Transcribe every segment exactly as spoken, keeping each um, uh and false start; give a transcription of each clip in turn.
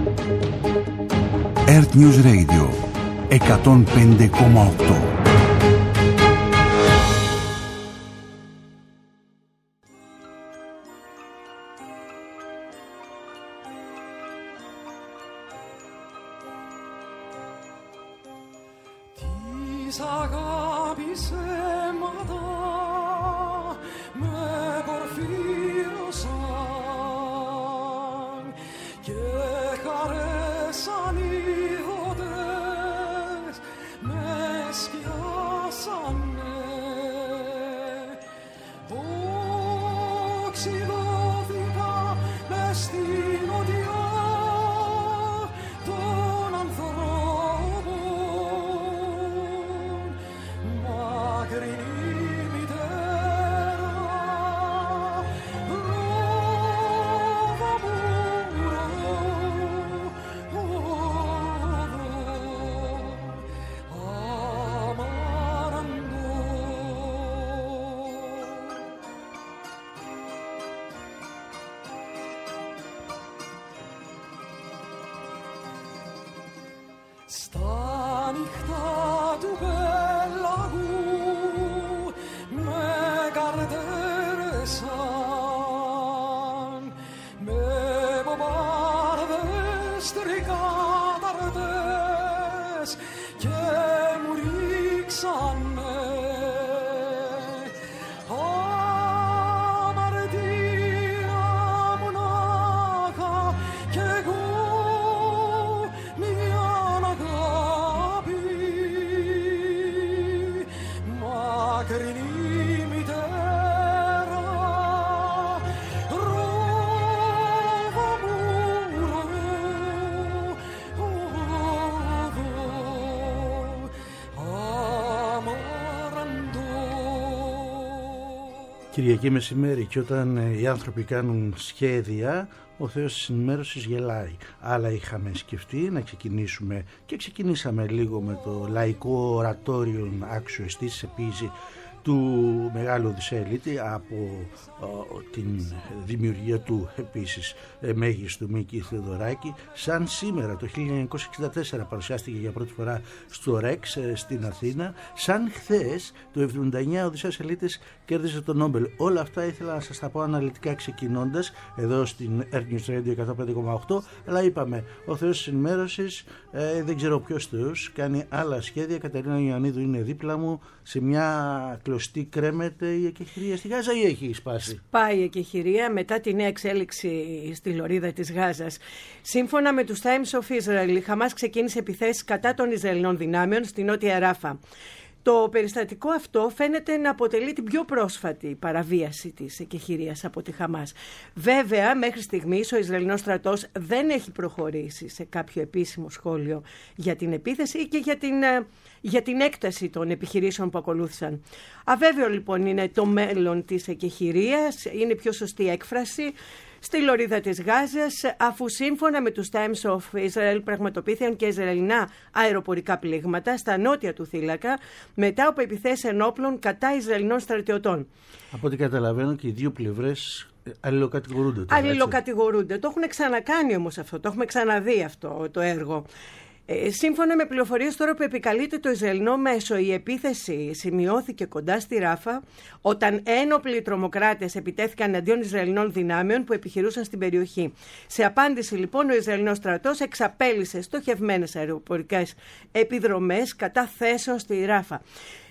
Earth News Radio εκατόν πέντε κόμμα οκτώ. Της αγάπης αίματα με πορφύρωσαν και χαρέσαν οι δότες με σκιάσανε. Οξυδώθηκα μες στην οδιά των ανθρώπων, μακρινή μητέρα, ρόδα μου στα νυχτά του πέλαγου με καρδέρεσαν, με μπομπάρδες τρικάταρτες και μου ρίξανε. Αμαρτία μονάχα κι εγώ μια αγάπη, μακρινή μητέρα, ρόδα μου Κυριακή μεσημέρι, και όταν ε, οι άνθρωποι κάνουν σχέδια, ο Θεός της ενημέρωσης γελάει. Άλλα είχαμε σκεφτεί να ξεκινήσουμε και ξεκινήσαμε λίγο με το λαϊκό ορατόριο άξιο εστίς επίσης του Μεγάλου Οδυσσέα-Ελίτη από ο, την δημιουργία του επίσης ε, μέγιστου Μίκη Θεοδωράκη, σαν σήμερα το χίλια εννιακόσια εξήντα τέσσερα παρουσιάστηκε για πρώτη φορά στο Ρεξ ε, στην Αθήνα, σαν χθες το εβδομήντα εννιά ο Οδυσσέας-Ελίτης κέρδισε το Νόμπελ. Όλα αυτά ήθελα να σας τα πω αναλυτικά ξεκινώντας εδώ στην Earth News Radio εκατόν πέντε κόμμα οκτώ, αλλά είπαμε ο Θεός της ενημέρωσης, ε, δεν ξέρω ποιος Θεός, κάνει άλλα σχέδια. Κατερίνα Ιωαννίδου είναι δίπλα μου, σε μια κλωστή κρέμεται η εκεχηρία στη Γάζα ή έχει σπάσει? Πάει η εκεχηρία μετά τη νέα εξέλιξη στη λωρίδα της Γάζας. Σύμφωνα με τους Times of Israel, η Χαμάς ξεκίνησε επιθέσεις κατά των Ισραηλινών δυνάμεων στη Νότια Ράφα. Το περιστατικό αυτό φαίνεται να αποτελεί την πιο πρόσφατη παραβίαση της εκεχηρίας από τη Χαμάς. Βέβαια, μέχρι στιγμής ο Ισραηλινός στρατός δεν έχει προχωρήσει σε κάποιο επίσημο σχόλιο για την επίθεση ή και για την, για την έκταση των επιχειρήσεων που ακολούθησαν. Αβέβαιο λοιπόν είναι το μέλλον της εκεχηρίας, είναι πιο σωστή έκφραση, στη λωρίδα της Γάζας, αφού σύμφωνα με τους Times of Israel πραγματοποιήθηκαν και Ισραηλινά αεροπορικά πλήγματα στα νότια του θύλακα μετά από επιθέσεις ενόπλων κατά Ισραηλινών στρατιωτών. Από ό,τι καταλαβαίνω και οι δύο πλευρές αλληλοκατηγορούνται. Αλληλοκατηγορούνται. Το έχουν ξανακάνει όμως αυτό, το έχουμε ξαναδεί αυτό το έργο. Ε, σύμφωνα με πληροφορίες τώρα που επικαλείται το Ισραηλινό μέσο, η επίθεση σημειώθηκε κοντά στη Ράφα όταν ένοπλοι τρομοκράτες επιτέθηκαν αντίον Ισραηλινών δυνάμεων που επιχειρούσαν στην περιοχή. Σε απάντηση λοιπόν ο Ισραηλινός στρατός εξαπέλυσε στοχευμένες αεροπορικές επιδρομές κατά θέσεων στη Ράφα.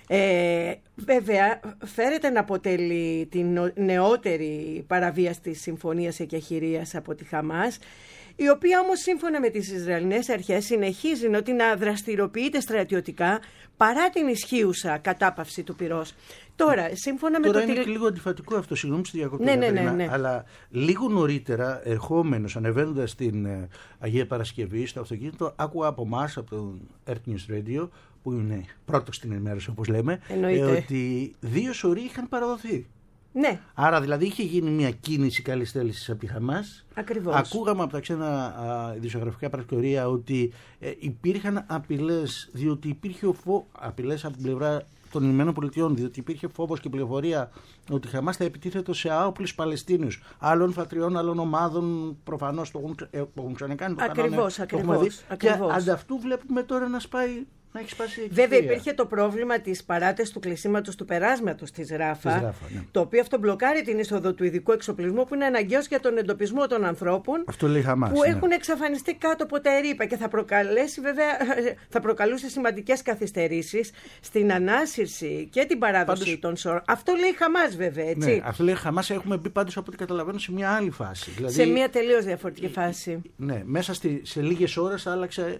Ε, βέβαια φέρεται να αποτελεί την νεότερη παραβίαση της συμφωνίας εκεχηρίας από τη Χαμάς, η οποία όμως σύμφωνα με τις Ισραηλινές αρχές συνεχίζει ότι να δραστηριοποιείται στρατιωτικά παρά την ισχύουσα κατάπαυση του πυρός. Τώρα, σύμφωνα Τώρα με το... είναι και λίγο αντιφατικό αυτό, συγγνώμη στη διακοπή, ναι, ναι, ναι, ναι. αλλά λίγο νωρίτερα, ερχόμενος, ανεβαίνοντας στην ε, Αγία Παρασκευή, στο αυτοκίνητο, άκουγα από εμάς, από το Earth News Radio, που είναι πρώτος στην ενημέρωση όπως λέμε, ε, ότι δύο σωροί είχαν παραδοθεί. Ναι. Άρα δηλαδή είχε γίνει μια κίνηση καλής θέλησης από τη Χαμάς. Ακριβώς. Ακούγαμε από τα ξένα ειδησιογραφικά πρακτορία ότι ε, υπήρχαν απειλές, διότι υπήρχε ο φω... απειλές από την πλευρά των Ηνωμένων Πολιτειών, διότι υπήρχε φόβος και πληροφορία ότι η Χαμάς θα επιτίθεται σε άοπλους Παλαιστίνιους, άλλων φατριών, άλλων ομάδων, προφανώς το έχουν, το έχουν ξανακάνει. Το ακριβώς, κάνανε, ακριβώς. Το ακριβώς. Και ανταυτού βλέπουμε τώρα να σπάει. Βέβαια, υπήρχε το πρόβλημα της παράτεσης του κλεισίματος του περάσματος της Ράφα, της Ράφα ναι. το οποίο αυτό μπλοκάρει την είσοδο του ειδικού εξοπλισμού που είναι αναγκαίος για τον εντοπισμό των ανθρώπων αυτό λέει Χαμάς, που ναι. έχουν εξαφανιστεί κάτω από τα ερείπα και θα προκαλέσει, βέβαια, θα προκαλούσε σημαντικές καθυστερήσεις στην ανάσυρση και την παράδοση πάντως, των σωρών. Αυτό λέει Χαμάς, βέβαια, έτσι. Ναι, αυτό λέει Χαμάς. Έχουμε μπει πάντως από ό,τι καταλαβαίνω σε μια άλλη φάση. Δηλαδή, σε μια τελείως διαφορετική φάση. Ναι, μέσα στη, σε λίγες ώρες άλλαξε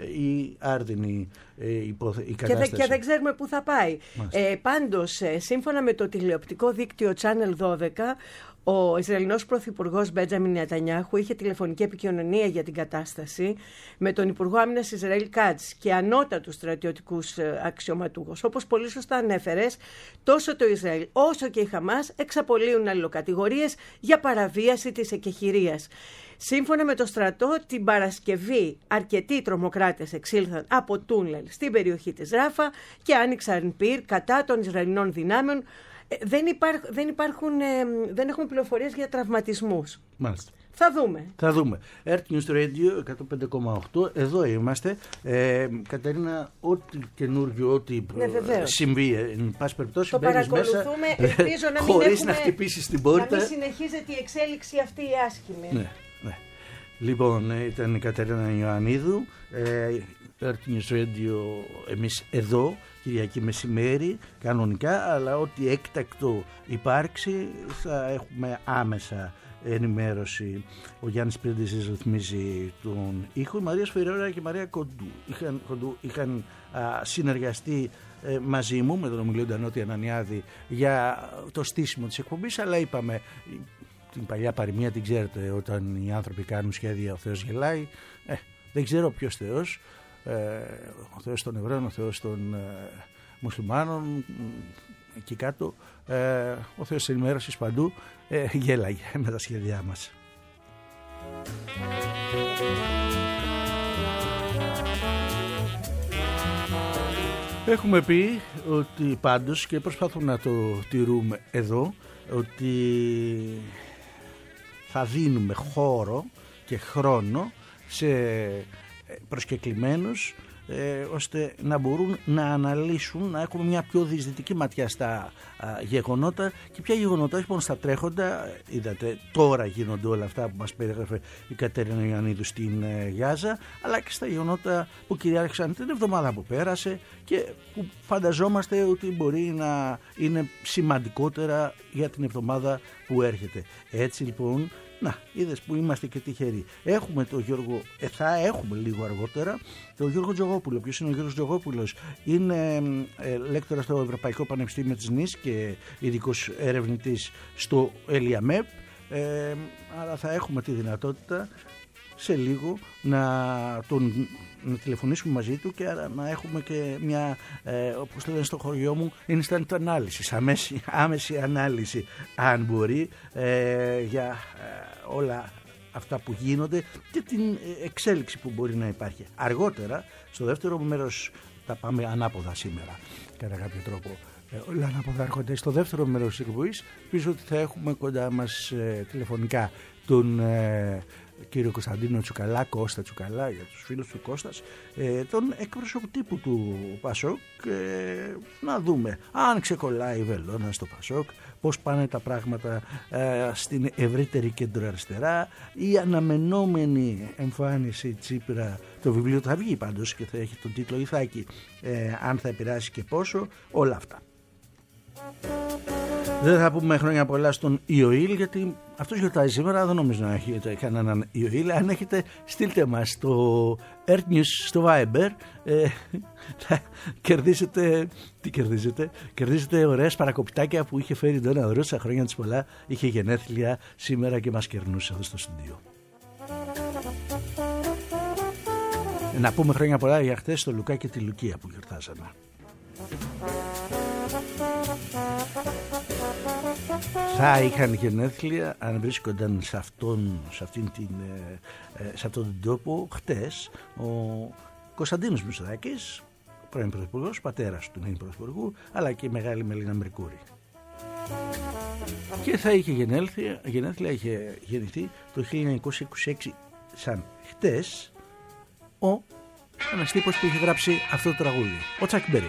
η άρδινη η, υποθε, η κατάσταση. Και, δε, και δεν ξέρουμε πού θα πάει. Ε, πάντως, σύμφωνα με το τηλεοπτικό δίκτυο Channel δώδεκα, ο Ισραηλινός Πρωθυπουργός Μπέντζαμιν Νετανιάχου είχε τηλεφωνική επικοινωνία για την κατάσταση με τον Υπουργό Άμυνας Ισραήλ Κάτς και ανώτατους στρατιωτικούς αξιωματούχους. Όπως πολύ σωστά ανέφερες, τόσο το Ισραήλ όσο και η Χαμάς εξαπολύουν αλληλοκατηγορίες για παραβίαση της εκεχηρίας. Σύμφωνα με το στρατό, την Παρασκευή αρκετοί τρομοκράτες εξήλθαν από τούνελ στην περιοχή της Ράφα και άνοιξαν πυρ κατά των Ισραηλινών δυνάμεων. Δεν, υπάρχ, δεν, υπάρχουν, ε, δεν έχουμε πληροφορίες για τραυματισμούς. Μάλιστα. Θα δούμε. Θα δούμε. Earth News Radio εκατόν πέντε κόμμα οκτώ, εδώ είμαστε. Ε, Κατερίνα, ό,τι καινούργιο, ό,τι ναι, συμβεί, εν πάση περιπτώσει, το παρακολουθούμε. Μέσα, ελπίζω να μην χωρίς έχουμε, να χτυπήσεις την πόρτα. Να μην συνεχίζεται η εξέλιξη αυτή η άσχημη. Ναι, ναι. Λοιπόν, ήταν η Κατερίνα Ιωαννίδου. Ε, Earth News Radio, εμείς εδώ, Κυριακή μεσημέρι, κανονικά, αλλά ό,τι έκτακτο υπάρξει θα έχουμε άμεσα ενημέρωση. Ο Γιάννης Πρίντης ρυθμίζει τον ήχο. Η Μαρία Σφυρόρα και η Μαρία Κοντού είχαν, Κοντού, είχαν α, συνεργαστεί ε, μαζί μου με τον ομιλούντα Νότι Ανανιάδη για το στήσιμο της εκπομπής, αλλά είπαμε την παλιά παροιμία την ξέρετε, όταν οι άνθρωποι κάνουν σχέδια ο Θεός γελάει. Ε, δεν ξέρω ποιος Θεός, ε, ο Θεός των Εβραίων, ο Θεός των ε, Μουσουλμάνων, εκεί κάτω, ε, ο Θεός της ενημέρωσης παντού, ε, γέλαγε με τα σχέδιά μας. Έχουμε πει ότι πάντως, και προσπαθούμε να το τηρούμε εδώ, ότι θα δίνουμε χώρο και χρόνο σε προσκεκλημένους, ε, ώστε να μπορούν να αναλύσουν, να έχουν μια πιο διεισδυτική ματιά στα α, γεγονότα, και ποια γεγονότα, όχι μόνο στα τρέχοντα, είδατε τώρα γίνονται όλα αυτά που μας περιγράφε η Κατερίνα Ιωαννίδου στην ε, Γάζα, αλλά και στα γεγονότα που κυριάρχησαν την εβδομάδα που πέρασε και που φανταζόμαστε ότι μπορεί να είναι σημαντικότερα για την εβδομάδα που έρχεται. Έτσι λοιπόν, να, είδες που είμαστε και τυχεροί. Έχουμε τον Γιώργο, ε, θα έχουμε λίγο αργότερα τον Γιώργο Τζογόπουλο. Ποιος είναι ο Γιώργος Τζογόπουλος? Είναι ε, λέκτορας στο Ευρωπαϊκό Πανεπιστήμιο της Νης και ειδικός ερευνητής στο ΕΛΙΑΜΕΠ. Ε, άρα θα έχουμε τη δυνατότητα σε λίγο να τον να τηλεφωνήσουμε μαζί του και άρα να έχουμε και μια, ε, όπως λένε στο χωριό μου, instant ανάλυση, άμεση, άμεση ανάλυση, αν μπορεί, ε, για ε, όλα αυτά που γίνονται και την εξέλιξη που μπορεί να υπάρχει. Αργότερα, στο δεύτερο μέρος, τα πάμε ανάποδα σήμερα, κατά κάποιο τρόπο. Όλα ανάποδα έρχονται στο δεύτερο μέρος της εκπομπής. Πίσω ότι θα έχουμε κοντά μας ε, τηλεφωνικά τον ε, κύριο Κωνσταντίνο Τσουκαλά, Κώστα Τσουκαλά για τους φίλους του Κώστας, ε, τον εκπρόσωπο τύπου του Πασόκ, ε, να δούμε αν ξεκολλάει η βελόνα στο Πασόκ, πώς πάνε τα πράγματα ε, στην ευρύτερη κεντροαριστερά, η αναμενόμενη εμφάνιση Τσίπρα, το βιβλίο θα βγει πάντως και θα έχει τον τίτλο Ιθάκη, ε, αν θα επηρεάσει και πόσο, όλα αυτά. Δεν θα πούμε χρόνια πολλά στον Ιωήλ, γιατί αυτός γιορτάζει σήμερα, δεν νομίζω να έχετε κανέναν Ιωήλ. Αν έχετε, στείλτε μας στο Earth News στο Viber, ε, θα κερδίσετε, τι κερδίζετε, κερδίζετε ωραίες παρακοπιτάκια που είχε φέρει η Ντόνα Δρούτσα, χρόνια της πολλά, είχε γενέθλια σήμερα και μας κερνούσε εδώ στο στούντιο. Να πούμε χρόνια πολλά για χτες στο Λουκά και τη Λουκία που γιορτάζαμε. Θα είχαν γενέθλια αν βρίσκονταν σε αυτόν, σε αυτήν την, σε αυτόν τον τόπο χτες ο Κωνσταντίνος Μητσοτάκης, πρώην πρωθυπουργός, πατέρας του νέου πρωθυπουργού, αλλά και η μεγάλη Μελίνα Μερκούρη. Και θα είχε γενέλθει, γενέθλια, είχε γεννηθεί το χίλια εννιακόσια είκοσι έξι, σαν χτες, ο ένας τύπος που είχε γράψει αυτό το τραγούδι, ο Τσακ Μπέρι.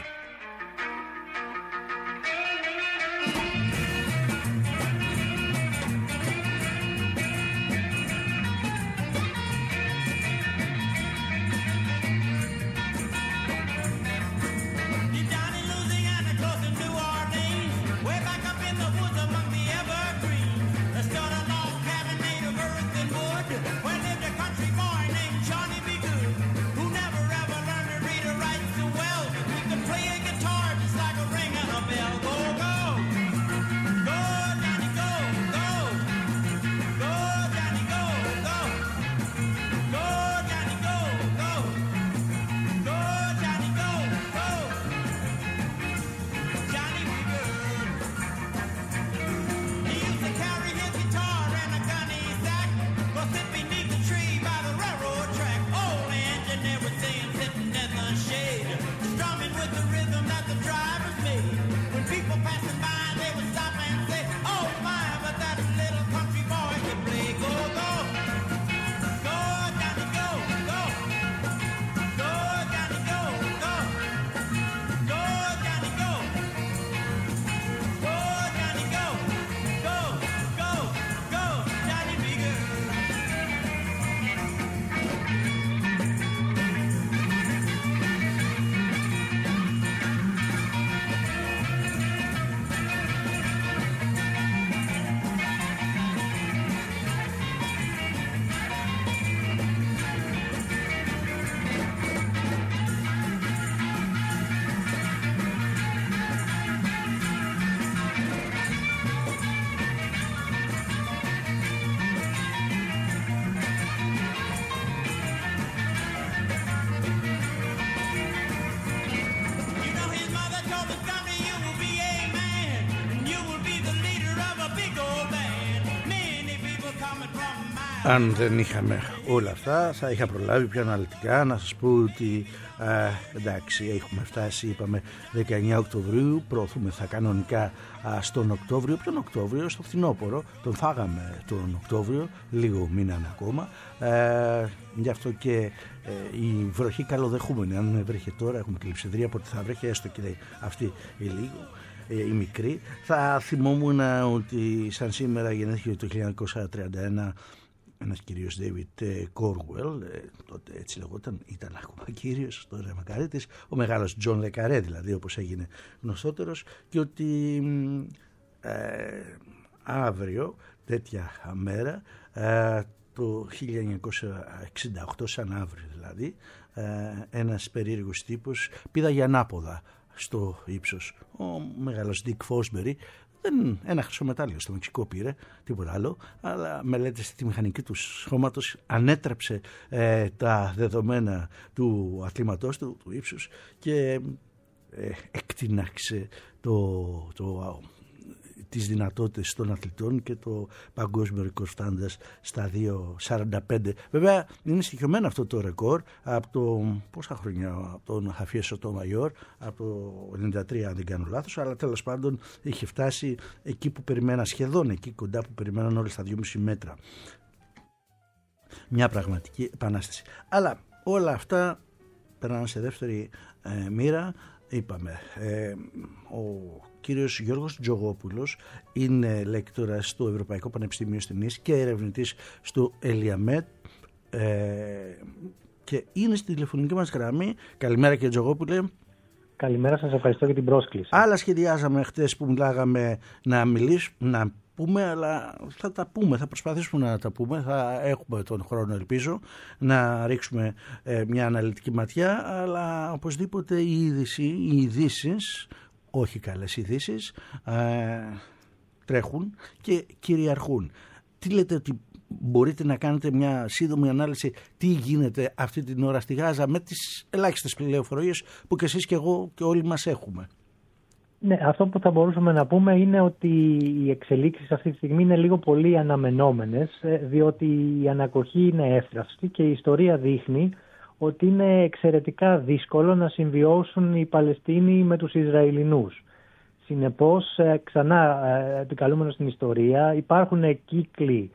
Αν δεν είχαμε όλα αυτά, θα είχα προλάβει πιο αναλυτικά να σας πω ότι α, εντάξει, έχουμε φτάσει, είπαμε, δεκαεννιά Οκτωβρίου, προωθούμεθα κανονικά α, στον Οκτώβριο. Ποιον Οκτώβριο? Στο φθινόπωρο. Τον φάγαμε τον Οκτώβριο, λίγο μείναν ακόμα. Ε, γι' αυτό και ε, η βροχή καλοδεχούμενη. Αν βρέχε τώρα, έχουμε κλειψιδρία, οπότε θα βρέχει έστω και αυτή η λίγο. Η μικρή. Θα θυμόμουν ότι σαν σήμερα γεννήθηκε το χίλια εννιακόσια τριάντα ένα ένας κύριος David Cornwell, τότε έτσι λεγόταν, ήταν ακόμα κύριος, τώρα μακαρίτης, ο μεγάλος John Le Carré δηλαδή, όπως έγινε γνωστότερος, και ότι ε, αύριο, τέτοια μέρα, ε, το χίλια εννιακόσια εξήντα οκτώ, σαν αύριο δηλαδή, ε, ένας περίεργος τύπος πήδαγε ανάποδα στο ύψος. Ο μεγάλος Dick Fosbury, δεν, ένα χρυσό μετάλλιο στο Μεξικό πήρε, τίποτα άλλο, αλλά μελέτησε τη μηχανική του σώματος, ανέτρεψε ε, τα δεδομένα του αθλήματός του, του ύψους, και ε, εκτινάξε το, το, τις δυνατότητες των αθλητών και το παγκόσμιο ρεκόρ φτάνοντας στα δύο σαράντα πέντε. Βέβαια είναι στοιχειωμένο αυτό το ρεκόρ από το, πόσα χρόνια, από τον Χαφιέ Σοτομαγιόρ, από το ενενήντα τρία αν δεν κάνω λάθος, αλλά τέλος πάντων είχε φτάσει εκεί που περιμένα, σχεδόν εκεί κοντά που περιμέναν όλοι, στα δυόμισι μέτρα. Μια πραγματική επανάσταση. Αλλά όλα αυτά περνάνε σε δεύτερη ε, μοίρα. Είπαμε, ε, ο κύριος Γιώργος Τζογόπουλος είναι λέκτορας στο Ευρωπαϊκό Πανεπιστήμιο στην Ίσ και ερευνητής στο Ελιαμέτ, ε, και είναι στη τηλεφωνική μας γραμμή. Καλημέρα κύριε Τζογόπουλε. Καλημέρα, σας ευχαριστώ για την πρόσκληση. Άλλα σχεδιάζαμε χτες που μιλάγαμε να μιλήσουμε, να πούμε, αλλά θα τα πούμε, θα προσπαθήσουμε να τα πούμε, θα έχουμε τον χρόνο, ελπίζω, να ρίξουμε ε, μια αναλυτική ματιά, αλλά οπωσδήποτε η είδηση, οι ειδήσεις, όχι καλές ειδήσεις, ε, τρέχουν και κυριαρχούν. Τι λέτε, ότι μπορείτε να κάνετε μια σύντομη ανάλυση τι γίνεται αυτή την ώρα στη Γάζα με τις ελάχιστες πληροφορίες που και εσείς και εγώ και όλοι μας έχουμε? Ναι, αυτό που θα μπορούσαμε να πούμε είναι ότι οι εξελίξεις αυτή τη στιγμή είναι λίγο πολύ αναμενόμενες, διότι η ανακοχή είναι εύθραυστη και η ιστορία δείχνει ότι είναι εξαιρετικά δύσκολο να συμβιώσουν οι Παλαιστίνοι με τους Ισραηλινούς. Συνεπώς, ξανά επικαλούμενος στην ιστορία, υπάρχουν κύκλοι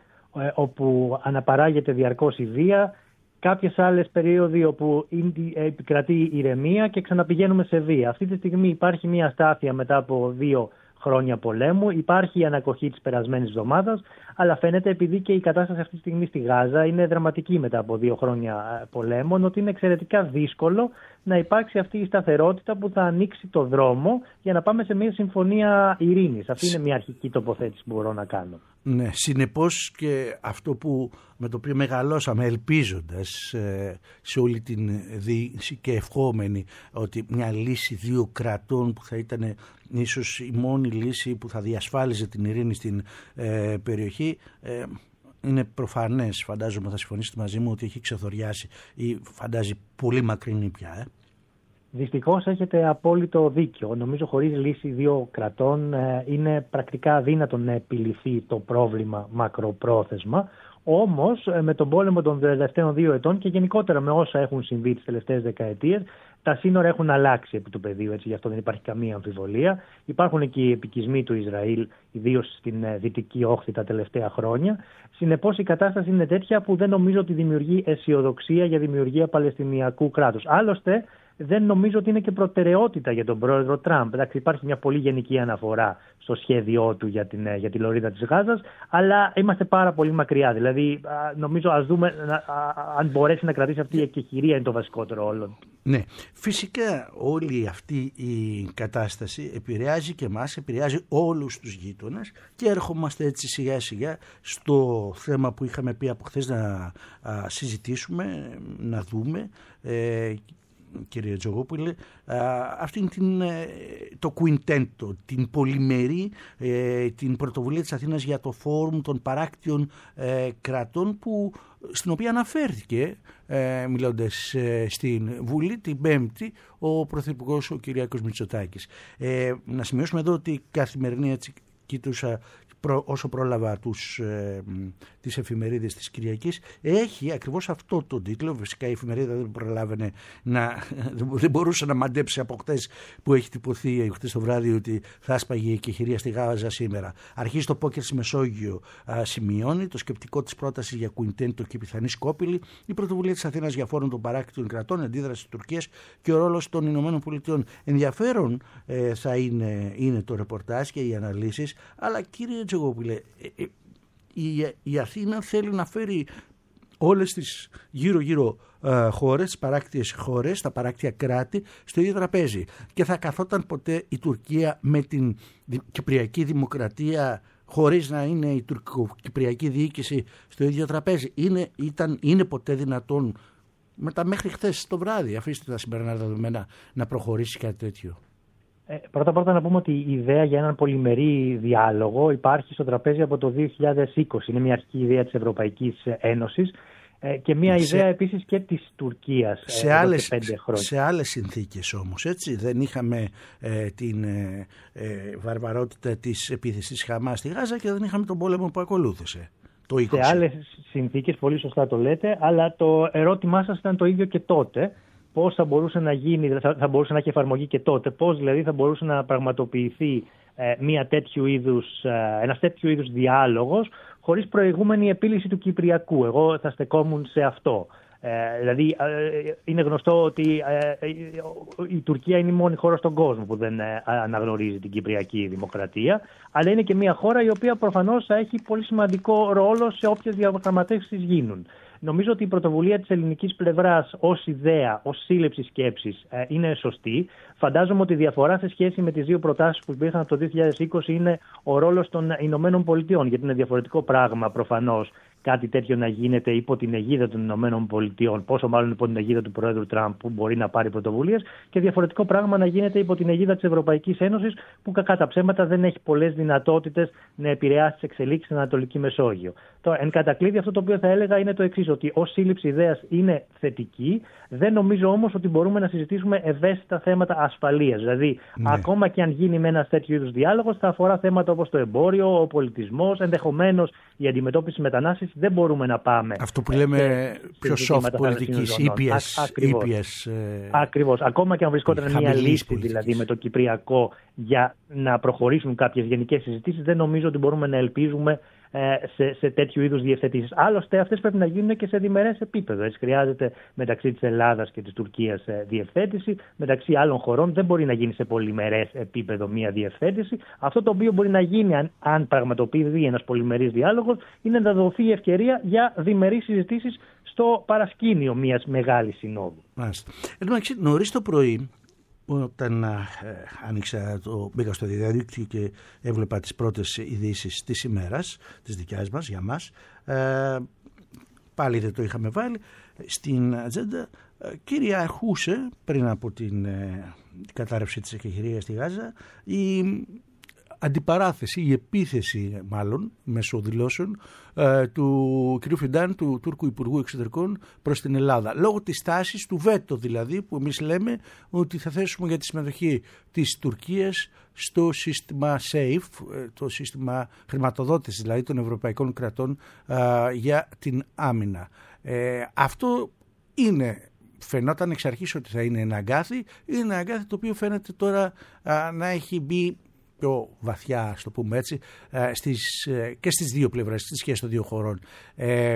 όπου αναπαράγεται διαρκώς η βία, κάποιες άλλες περίοδοι όπου επικρατεί ηρεμία και ξαναπηγαίνουμε σε βία. Αυτή τη στιγμή υπάρχει μια αστάθεια μετά από δύο χρόνια πολέμου, υπάρχει η ανακοχή της περασμένης εβδομάδας, αλλά φαίνεται, επειδή και η κατάσταση αυτή τη στιγμή στη Γάζα είναι δραματική μετά από δύο χρόνια πολέμων, ότι είναι εξαιρετικά δύσκολο να υπάρξει αυτή η σταθερότητα που θα ανοίξει το δρόμο για να πάμε σε μια συμφωνία ειρήνης. Αυτή είναι μια αρχική τοποθέτηση που μπορώ να κάνω. Ναι, συνεπώς και αυτό που με το οποίο μεγαλώσαμε ελπίζοντας ε, σε όλη την διοίκηση και ευχόμενοι ότι μια λύση δύο κρατών που θα ήταν ίσως η μόνη λύση που θα διασφάλιζε την ειρήνη στην ε, περιοχή, ε, είναι προφανές, φαντάζομαι θα συμφωνήσετε μαζί μου, ότι έχει ξεθοριάσει ή φαντάζει πολύ μακρινή πια. Ε. Δυστυχώς έχετε απόλυτο δίκιο. Νομίζω χωρίς λύση δύο κρατών ε, είναι πρακτικά αδύνατο να επιληθεί το πρόβλημα μακροπρόθεσμα. Όμως με τον πόλεμο των τελευταίων δύο ετών και γενικότερα με όσα έχουν συμβεί τις τελευταίες δεκαετίες, τα σύνορα έχουν αλλάξει επί του πεδίου, έτσι, γι' αυτό δεν υπάρχει καμία αμφιβολία. Υπάρχουν και οι επικισμοί του Ισραήλ, ιδίως στην δυτική όχθη τα τελευταία χρόνια. Συνεπώς η κατάσταση είναι τέτοια που δεν νομίζω ότι δημιουργεί αισιοδοξία για δημιουργία Παλαιστινιακού κράτους. Άλλωστε, δεν νομίζω ότι είναι και προτεραιότητα για τον πρόεδρο Τραμπ. Εντάξει, υπάρχει μια πολύ γενική αναφορά στο σχέδιό του για, την, για τη λωρίδα της Γάζας, αλλά είμαστε πάρα πολύ μακριά. Δηλαδή, νομίζω ας δούμε αν μπορέσει να κρατήσει αυτή η εκεχηρία, είναι το βασικότερο όλων. Ναι, φυσικά όλη αυτή η κατάσταση επηρεάζει και εμάς, επηρεάζει όλους τους γείτονες και έρχομαστε έτσι σιγά σιγά στο θέμα που είχαμε πει από χθες να α, συζητήσουμε, να δούμε, ε, κύριε Τζογόπουλε, αυτήν την, το κουιντέντο, την πολυμερή, την πρωτοβουλία της Αθήνας για το φόρουμ των παράκτιων κρατών, που, στην οποία αναφέρθηκε, μιλώντας στην Βουλή την Πέμπτη, ο Πρωθυπουργός ο Κυριάκος Μητσοτάκης. Να σημειώσουμε εδώ ότι η Καθημερινή, έτσι κοιτούσα όσο πρόλαβα τους, ε, τις εφημερίδες της Κυριακής, έχει ακριβώς αυτό το τίτλο. Φυσικά η εφημερίδα δεν προλάβαινε να, δεν μπορούσε να μαντέψει από χτες που έχει τυπωθεί χτες το βράδυ ότι θα άσπαγε η εκεχηρία στη Γάζα σήμερα. Αρχίζει το πόκερ στη Μεσόγειο, α, σημειώνει το σκεπτικό της πρότασης για κουιντέντο και πιθανή σκόπηλη, η πρωτοβουλία της Αθήνας για φόρουμ των παράκτιων κρατών, αντίδραση της Τουρκίας και ο ρόλος των Ηνωμένων Πολιτειών. Ενδιαφέρον ε, θα είναι, είναι το ρεπορτάζ και οι αναλύσεις, αλλά κύριε Τζογόπουλε, η, η Αθήνα θέλει να φέρει όλες τις γύρω-γύρω ε, χώρες, τις παράκτιες χώρες, τα παράκτια κράτη στο ίδιο τραπέζι. Και θα καθόταν ποτέ η Τουρκία με την Κυπριακή Δημοκρατία χωρίς να είναι η τουρκοκυπριακή διοίκηση στο ίδιο τραπέζι? Είναι, ήταν, είναι ποτέ δυνατόν μετά μέχρι χθες το βράδυ, αφήστε τα σημερινά δεδομένα, να προχωρήσει κάτι τέτοιο? Πρώτα πρώτα να πούμε ότι η ιδέα για έναν πολυμερή διάλογο υπάρχει στο τραπέζι από το δύο χιλιάδες είκοσι. Είναι μια αρχική ιδέα της Ευρωπαϊκής Ένωσης και μια σε... ιδέα επίσης και της Τουρκίας σε άλλες, πέντε χρόνια. Σε άλλες συνθήκες όμως, έτσι. Δεν είχαμε ε, την ε, ε, βαρβαρότητα της επίθεσης Χαμάς στη Γάζα και δεν είχαμε τον πόλεμο που ακολούθησε. Το είκοσι. Σε άλλες συνθήκες, πολύ σωστά το λέτε, αλλά το ερώτημά σας ήταν το ίδιο και τότε. Πώς θα μπορούσε να γίνει, θα, θα μπορούσε να έχει εφαρμογή και τότε, πώς δηλαδή θα μπορούσε να πραγματοποιηθεί ε, μια τέτοιου είδους, ε, ένας τέτοιου είδους διάλογος χωρίς προηγούμενη επίλυση του Κυπριακού. Εγώ θα στεκόμουν σε αυτό. Ε, δηλαδή ε, είναι γνωστό ότι ε, η Τουρκία είναι η μόνη χώρα στον κόσμο που δεν ε, αναγνωρίζει την Κυπριακή Δημοκρατία, αλλά είναι και μια χώρα η οποία προφανώς θα έχει πολύ σημαντικό ρόλο σε όποιες διαπραγματεύσεις γίνουν. Νομίζω ότι η πρωτοβουλία της ελληνικής πλευράς ως ιδέα, ως σύλληψη σκέψης ε, είναι σωστή. Φαντάζομαι ότι η διαφορά σε σχέση με τις δύο προτάσεις που υπήρχαν από το δύο χιλιάδες είκοσι είναι ο ρόλος των Ηνωμένων Πολιτειών, γιατί είναι διαφορετικό πράγμα προφανώς κάτι τέτοιο να γίνεται υπό την αιγίδα των Ηνωμένων Πολιτειών, πόσο μάλλον υπό την αιγίδα του Προέδρου Τραμπ που μπορεί να πάρει πρωτοβουλίες, και διαφορετικό πράγμα να γίνεται υπό την αιγίδα της Ευρωπαϊκής Ένωσης που κακά τα ψέματα δεν έχει πολλές δυνατότητες να επηρεάσει τις εξελίξεις στην Ανατολική Μεσόγειο. Τώρα, εν κατακλείδη, αυτό το οποίο θα έλεγα είναι το εξής, ότι ως σύλληψη ιδέας είναι θετική. Δεν νομίζω όμως ότι μπορούμε να συζητήσουμε ευαίσθητα θέματα ασφαλείας. Δηλαδή, ναι. ακόμα και αν γίνει με ένα τέτοιο είδους διάλογος, θα αφορά θέματα όπως το εμπόριο, ο πολιτισμός, ενδεχομένως η αντιμετώπιση μετανάστευσης συζητήσεις. Δεν μπορούμε να πάμε. Αυτό που λέμε πιο soft πολιτικής, ήπιες. Ακριβώς. Ακριβώς. Ακόμα και αν βρισκόταν μια λύση πολιτικής, δηλαδή με το Κυπριακό, για να προχωρήσουν κάποιες γενικές συζητήσεις, δεν νομίζω ότι μπορούμε να ελπίζουμε σε, σε τέτοιου είδους διευθετήσεις. Άλλωστε, αυτές πρέπει να γίνουν και σε διμερές επίπεδο. Έτσι, χρειάζεται μεταξύ της Ελλάδας και της Τουρκίας διευθέτηση. Μεταξύ άλλων χωρών δεν μπορεί να γίνει σε πολυμερές επίπεδο μια διευθέτηση. Αυτό το οποίο μπορεί να γίνει, αν, αν πραγματοποιηθεί ένας πολυμερής διάλογος, είναι να δοθεί η ευκαιρία για διμερείς συζητήσεις στο παρασκήνιο μιας μεγάλης συνόδου. Μάλιστα. Εντάξει, νωρίς το πρωί, όταν ε, άνοιξα το, μπήκα στο διαδίκτυο και έβλεπα τις πρώτες ειδήσεις της ημέρας, της δικιάς μας, για μας, ε, πάλι δεν το είχαμε βάλει, στην ατζέντα ε, κυριαρχούσε πριν από την ε, κατάρρευση της εκεχηρίας στη Γάζα η αντιπαράθεση, η επίθεση μάλλον μέσω δηλώσεων ε, του κ. Φιντάν, του Τούρκου Υπουργού Εξωτερικών, προς την Ελλάδα. Λόγω της τάσης του βέτο δηλαδή, που εμείς λέμε ότι θα θέσουμε για τη συμμετοχή της Τουρκίας στο σύστημα SAFE, το σύστημα χρηματοδότησης δηλαδή των ευρωπαϊκών κρατών ε, για την άμυνα. Ε, αυτό είναι... Φαινόταν εξ αρχής ότι θα είναι ένα αγκάθι, είναι ένα αγκάθι το οποίο φαίνεται τώρα α, να έχει μπει πιο βαθιά, ας το πούμε έτσι, στις, και στις δύο πλευρές, στις σχέσεις των δύο χωρών. Ε,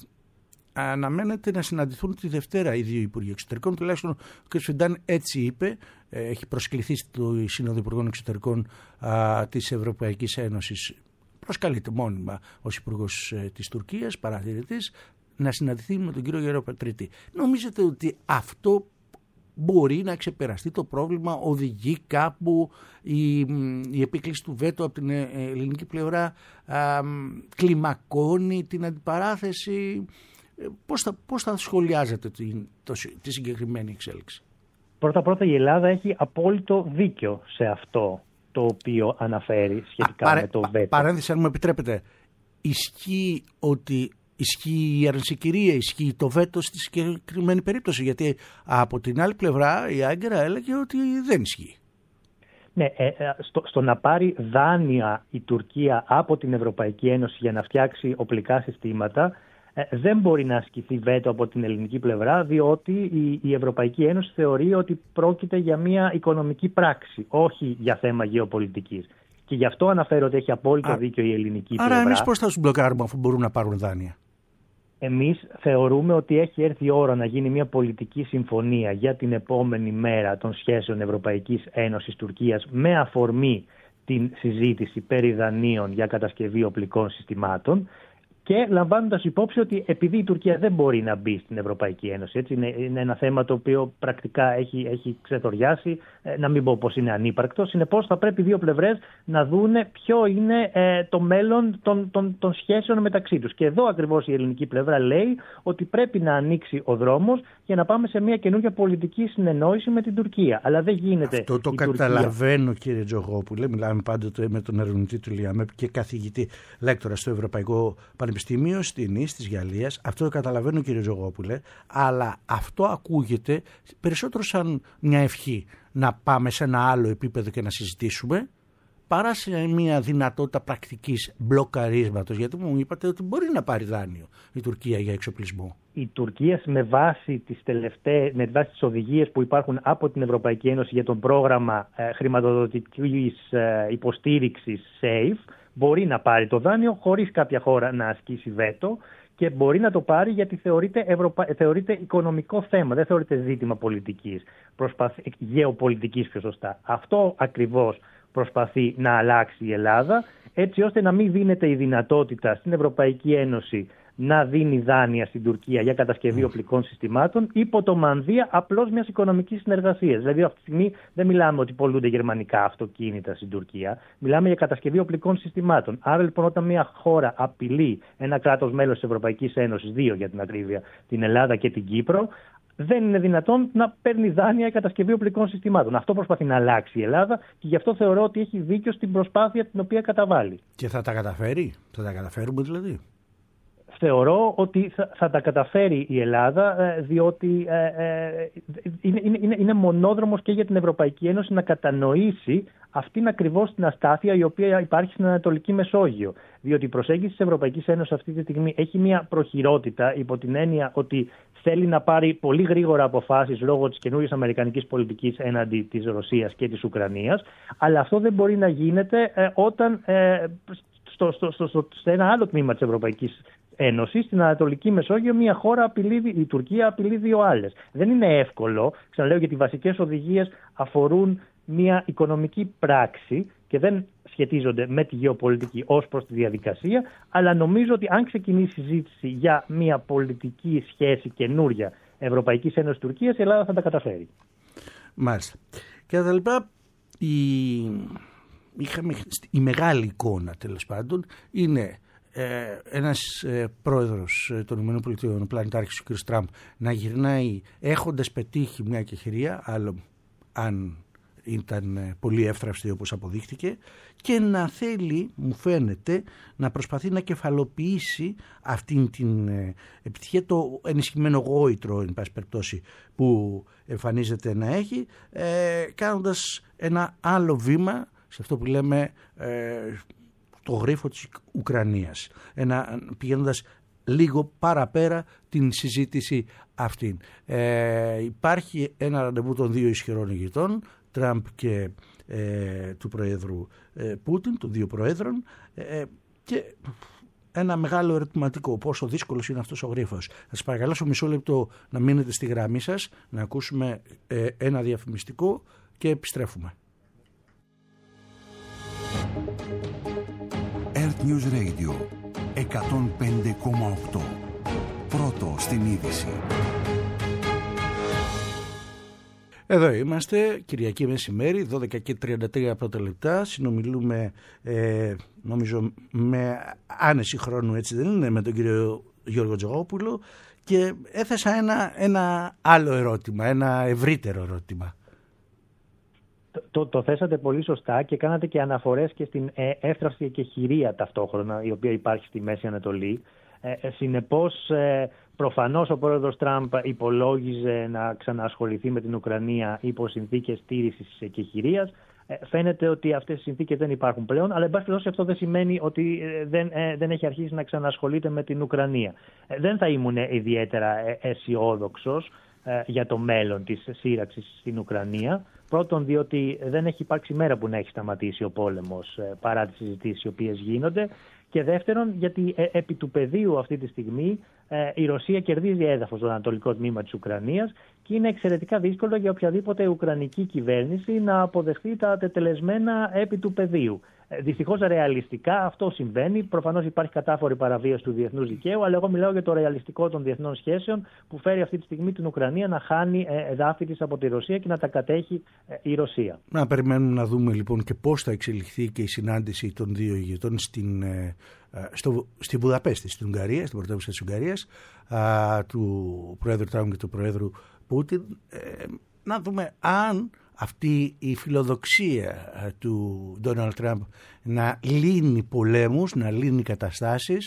αναμένεται να συναντηθούν τη Δευτέρα οι δύο Υπουργοί Εξωτερικών, τουλάχιστον ο κ. Φιντάν έτσι είπε, έχει προσκληθεί στο Σύνοδο Υπουργών Εξωτερικών α, της Ευρωπαϊκής Ένωσης, προσκαλείται μόνιμα ως Υπουργός της Τουρκίας, παρατηρητής, να συναντηθεί με τον κύριο Γεροπετρίτη. Νομίζετε ότι αυτό μπορεί να ξεπεραστεί το πρόβλημα, οδηγεί κάπου η, η επίκληση του βέτο από την ελληνική πλευρά, α, κλιμακώνει την αντιπαράθεση? Πώς θα, πώς θα σχολιάζετε τη, το, τη συγκεκριμένη εξέλιξη? Πρώτα-πρώτα η Ελλάδα έχει απόλυτο δίκιο σε αυτό το οποίο αναφέρει σχετικά α, παρέ, με το βέτο. Παρένθεση, αν μου επιτρέπετε, ισχύει ότι ισχύει η αρνησικυρία, ισχύει το βέτο στη συγκεκριμένη περίπτωση? Γιατί από την άλλη πλευρά η Άγκυρα έλεγε ότι δεν ισχύει. Ναι, ε, στο, στο να πάρει δάνεια η Τουρκία από την Ευρωπαϊκή Ένωση για να φτιάξει οπλικά συστήματα, ε, δεν μπορεί να ασκηθεί βέτο από την ελληνική πλευρά, διότι η, η Ευρωπαϊκή Ένωση θεωρεί ότι πρόκειται για μια οικονομική πράξη, όχι για θέμα γεωπολιτικής. Και γι' αυτό αναφέρω ότι έχει απόλυτο Α, δίκιο η ελληνική άρα πλευρά. Άρα εμείς πώς θα τους μπλοκάρουμε αφού μπορούν να πάρουν δάνεια? Εμείς θεωρούμε ότι έχει έρθει η ώρα να γίνει μια πολιτική συμφωνία για την επόμενη μέρα των σχέσεων Ευρωπαϊκής Ένωσης Τουρκίας με αφορμή την συζήτηση περί δανείων για κατασκευή οπλικών συστημάτων, και λαμβάνοντας υπόψη ότι επειδή η Τουρκία δεν μπορεί να μπει στην Ευρωπαϊκή Ένωση, έτσι, είναι, είναι ένα θέμα το οποίο πρακτικά έχει, έχει ξεθοριάσει, ε, να μην πω πως είναι ανύπαρκτο. Συνεπώς θα πρέπει οι δύο πλευρές να δούνε ποιο είναι ε, το μέλλον των, των, των σχέσεων μεταξύ τους. Και εδώ ακριβώς η ελληνική πλευρά λέει ότι πρέπει να ανοίξει ο δρόμος για να πάμε σε μια καινούργια πολιτική συνεννόηση με την Τουρκία. Αλλά δεν γίνεται. Αυτό το καταλαβαίνω, Τουρκία... κύριε Τζογόπουλε. Μιλάμε πάντοτε με τον ερευνητή του ΛΙΑΜΕΠ και καθηγητή λέκτορα στο Ευρωπαϊκό Πανεπιστήμιο στη Νης της Γαλλίας. Αυτό το καταλαβαίνω, κύριε Τζογόπουλε, αλλά αυτό ακούγεται περισσότερο σαν μια ευχή να πάμε σε ένα άλλο επίπεδο και να συζητήσουμε, παρά σε μια δυνατότητα πρακτικής μπλοκαρίσματος, γιατί μου είπατε ότι μπορεί να πάρει δάνειο η Τουρκία για εξοπλισμό. Η Τουρκία με βάση τις τελευταίες, με βάση τις οδηγίες που υπάρχουν από την Ευρωπαϊκή Ένωση για το πρόγραμμα ε, χρηματοδοτικής ε, υποστήριξης SAFE, μπορεί να πάρει το δάνειο χωρίς κάποια χώρα να ασκήσει βέτο, και μπορεί να το πάρει γιατί θεωρείται, Ευρωπα... θεωρείται οικονομικό θέμα, δεν θεωρείται ζήτημα πολιτικής, προσπαθ... γεωπολιτικής πιο σωστά. Αυτό ακριβώς προσπαθεί να αλλάξει η Ελλάδα, έτσι ώστε να μην δίνεται η δυνατότητα στην Ευρωπαϊκή Ένωση να δίνει δάνεια στην Τουρκία για κατασκευή οπλικών συστημάτων υπό το μανδύα απλώς μιας οικονομικής συνεργασίας. Δηλαδή αυτή τη στιγμή δεν μιλάμε ότι πολλούνται γερμανικά αυτοκίνητα στην Τουρκία, μιλάμε για κατασκευή οπλικών συστημάτων. Άρα λοιπόν όταν μια χώρα απειλεί ένα κράτος μέλος της Ευρωπαϊκής Ένωσης, δύο για την ακρίβεια, την Ελλάδα και την Κύπρο, δεν είναι δυνατόν να παίρνει δάνεια για κατασκευή οπλικών συστημάτων. Αυτό προσπαθεί να αλλάξει η Ελλάδα και γι' αυτό θεωρώ ότι έχει δίκιο στην προσπάθεια την οποία καταβάλει. Και θα τα καταφέρει, θα τα καταφέρουμε δηλαδή? θεωρώ ότι θα, θα τα καταφέρει η Ελλάδα, ε, διότι ε, ε, είναι, είναι, είναι μονόδρομος και για την Ευρωπαϊκή Ένωση να κατανοήσει αυτήν ακριβώς την αστάθεια η οποία υπάρχει στην Ανατολική Μεσόγειο. Διότι η προσέγγιση της Ευρωπαϊκής Ένωσης αυτή τη στιγμή έχει μια προχειρότητα υπό την έννοια ότι θέλει να πάρει πολύ γρήγορα αποφάσεις λόγω της καινούργιας αμερικανικής πολιτικής έναντι της Ρωσίας και της Ουκρανίας, αλλά αυτό δεν μπορεί να γίνεται ε, όταν ε, στο, στο, στο, στο, σε ένα άλλο τμήμα της Ευρωπαϊκής Ένωσης, στην Ανατολική Μεσόγειο, μια χώρα απειλεί, η Τουρκία απειλεί δύο άλλες. Δεν είναι εύκολο, ξαναλέω, γιατί οι βασικές οδηγίες αφορούν μια οικονομική πράξη και δεν σχετίζονται με τη γεωπολιτική ως προς τη διαδικασία, αλλά νομίζω ότι αν ξεκινήσει η συζήτηση για μια πολιτική σχέση καινούρια Ευρωπαϊκής Ένωσης Τουρκίας, η Ελλάδα θα τα καταφέρει. Μάλιστα. Και τα λοιπά, η... Είχαμε... η μεγάλη εικόνα, τέλος πάντων, είναι ε, ένας ε, πρόεδρος των ΗΠΑ, ο πλανητάρχης ο κ. Τραμπ, να γυρνάει έχοντας πετύχει μια κεχηρία, άλλο αν ήταν πολύ εύθραυστη όπως αποδείχτηκε, και να θέλει, μου φαίνεται, να προσπαθεί να κεφαλοποιήσει αυτήν την ε, επιτυχία, το ενισχυμένο γόητρο, εν πάση περιπτώσει, που εμφανίζεται να έχει, ε, κάνοντας ένα άλλο βήμα σε αυτό που λέμε ε, το γρίφο της Ουκρανίας, ένα, πηγαίνοντας λίγο παραπέρα την συζήτηση αυτήν. Ε, υπάρχει ένα ραντεβού των δύο ισχυρών ηγετών, Τραμπ και ε, του Προέδρου ε, Πούτιν, των δύο Προέδρων, ε, και ένα μεγάλο ερωτηματικό, πόσο δύσκολος είναι αυτός ο γρίφος. Θα σας παρακαλέσω μισό λεπτό να μείνετε στη γραμμή σας, να ακούσουμε ε, ένα διαφημιστικό και επιστρέφουμε. Earth News Radio εκατόν πέντε κόμμα οκτώ. Πρώτο στην είδηση. Εδώ είμαστε, Κυριακή μεσημέρι, δώδεκα και τριάντα τρία πρώτα λεπτά. Συνομιλούμε, ε, νομίζω, με άνεση χρόνου, έτσι δεν είναι, με τον κύριο Γιώργο Τζογόπουλο, και έθεσα ένα, ένα άλλο ερώτημα, ένα ευρύτερο ερώτημα. Το, το, το θέσατε πολύ σωστά και κάνατε και αναφορές και στην ε, εύθραυστη εκεχηρία ταυτόχρονα, η οποία υπάρχει στη Μέση Ανατολή. Ε, συνεπώς, ε, προφανώς ο πρόεδρος Τραμπ υπολόγιζε να ξαναασχοληθεί με την Ουκρανία υπό συνθήκες στήρησης της εκεχηρίας. Ε, φαίνεται ότι αυτές οι συνθήκες δεν υπάρχουν πλέον, αλλά εν πάση περιπτώσει αυτό δεν σημαίνει ότι ε, δεν, ε, δεν έχει αρχίσει να ξαναασχολείται με την Ουκρανία. Ε, δεν θα ήμουν ιδιαίτερα αισιόδοξος ε, για το μέλλον της σύραξης στην Ουκρανία. Πρώτον, διότι δεν έχει υπάρξει μέρα που να έχει σταματήσει ο πόλεμος ε, παρά τις συζητήσεις οι οποίες γίνονται. Και δεύτερον, γιατί ε, επί του πεδίου αυτή τη στιγμή ε, η Ρωσία κερδίζει έδαφος στο ανατολικό τμήμα της Ουκρανίας και είναι εξαιρετικά δύσκολο για οποιαδήποτε ουκρανική κυβέρνηση να αποδεχθεί τα τετελεσμένα επί του πεδίου. Ε, δυστυχώς ρεαλιστικά αυτό συμβαίνει. Προφανώς υπάρχει κατάφορη παραβίαση του διεθνούς δικαίου, αλλά εγώ μιλάω για το ρεαλιστικό των διεθνών σχέσεων που φέρει αυτή τη στιγμή την Ουκρανία να χάνει ε, εδάφη της από τη Ρωσία και να τα κατέχει ε, η Ρωσία. Να περιμένουμε να δούμε λοιπόν και πώς θα εξελιχθεί και η συνάντηση των δύο ηγετών στην, ε, στο, στη Βουδαπέστη, στην Ουγγαρία, στην πρωτεύουσα της Ουγγαρίας, α, του Προέδρου Τραμπ και του Προέδρου Πούτιν. Ε, να δούμε αν αυτή η φιλοδοξία του Ντόναλντ Τραμπ να λύνει πολέμους, να λύνει καταστάσεις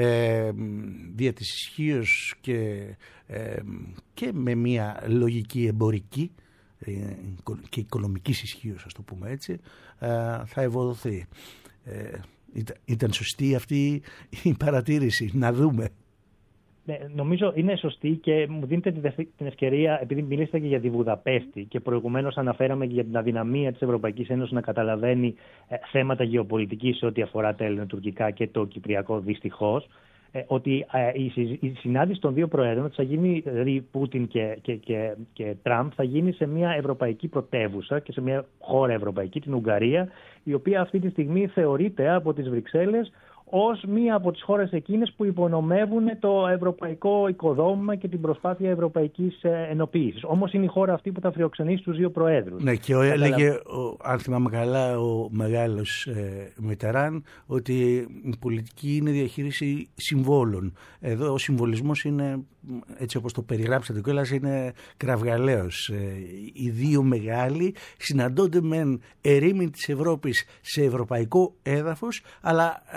ε, δια της ισχύως και, ε, και με μια λογική εμπορική ε, και οικονομικής ισχύως, ας το πούμε έτσι, ε, θα ευοδοθεί. Ε, ήταν, ήταν σωστή αυτή η παρατήρηση, να δούμε. Ναι, νομίζω είναι σωστή και μου δίνετε την ευκαιρία, επειδή μιλήσατε και για τη Βουδαπέστη και προηγουμένως αναφέραμε και για την αδυναμία της Ευρωπαϊκής Ένωσης να καταλαβαίνει ε, θέματα γεωπολιτικής σε ό,τι αφορά τα ελληνοτουρκικά και το κυπριακό, δυστυχώς, ε, ότι ε, η, η συνάντηση των δύο προέδρων θα γίνει, δηλαδή Πούτιν και, και, και, και Τραμπ, θα γίνει σε μια ευρωπαϊκή πρωτεύουσα και σε μια χώρα ευρωπαϊκή, την Ουγγαρία, η οποία αυτή τη στιγμή θεωρείται από τις Βρυξέλλες ως μία από τις χώρες εκείνες που υπονομεύουν το ευρωπαϊκό οικοδόμημα και την προσπάθεια ευρωπαϊκής ενοποίησης. Όμως είναι η χώρα αυτή που θα φιλοξενήσει τους δύο προέδρους. Ναι, και ο, έλεγε, ο, αν θυμάμαι καλά, ο μεγάλος ε, Μιτεράν, ότι η πολιτική είναι διαχείριση συμβόλων. Εδώ ο συμβολισμός είναι, έτσι όπως το περιγράψατε κιόλας, είναι κραυγαλαίος. Ε, οι δύο μεγάλοι συναντώνται μεν ερήμην της Ευρώπης σε ευρωπαϊκό έδαφος, αλλά ε, σε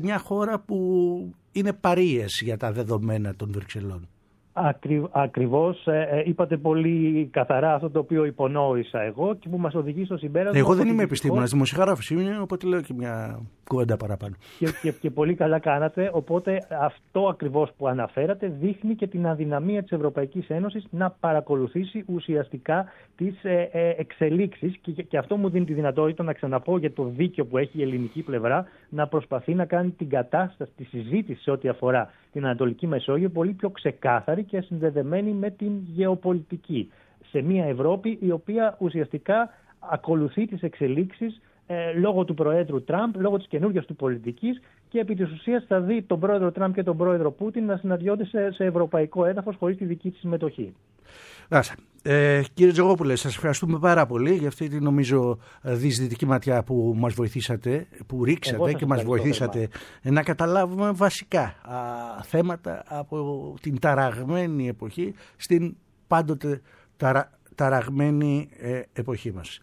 μια χώρα που είναι παρείες για τα δεδομένα των Βρυξελών. Ακρι, ακριβώς, ε, είπατε πολύ καθαρά αυτό το οποίο υπονόησα εγώ και που μας οδηγεί στο συμπέρασμα. Εγώ δεν είμαι επιστήμονας, δημοσιογράφος είμαι, οπότε λέω και μια κουβέντα παραπάνω. Και, και, και πολύ καλά κάνατε, οπότε αυτό ακριβώς που αναφέρατε δείχνει και την αδυναμία της Ευρωπαϊκής Ένωσης να παρακολουθήσει ουσιαστικά τις ε, ε, εξελίξεις και, και αυτό μου δίνει τη δυνατότητα να ξαναπώ για το δίκιο που έχει η ελληνική πλευρά να προσπαθεί να κάνει την κατάσταση, τη συζήτηση σε ό,τι αφορά την Ανατολική Μεσόγειο πολύ πιο ξεκάθαρη και συνδεδεμένη με την γεωπολιτική. Σε μια Ευρώπη η οποία ουσιαστικά ακολουθεί τις εξελίξεις ε, λόγω του Προέδρου Τραμπ, λόγω της καινούργιας του πολιτικής και επί της ουσίας θα δει τον Πρόεδρο Τραμπ και τον Πρόεδρο Πούτιν να συναντιόνται σε, σε ευρωπαϊκό έδαφος χωρίς τη δική της συμμετοχή. Άσα. Ε, κύριε Τζογόπουλε, σας ευχαριστούμε πάρα πολύ για αυτή τη νομίζω διεισδυτική ματιά που μας βοηθήσατε, που ρίξατε και μας βοηθήσατε θέμα. να καταλάβουμε βασικά α, θέματα από την ταραγμένη εποχή στην πάντοτε ταρα, ταραγμένη ε, εποχή μας.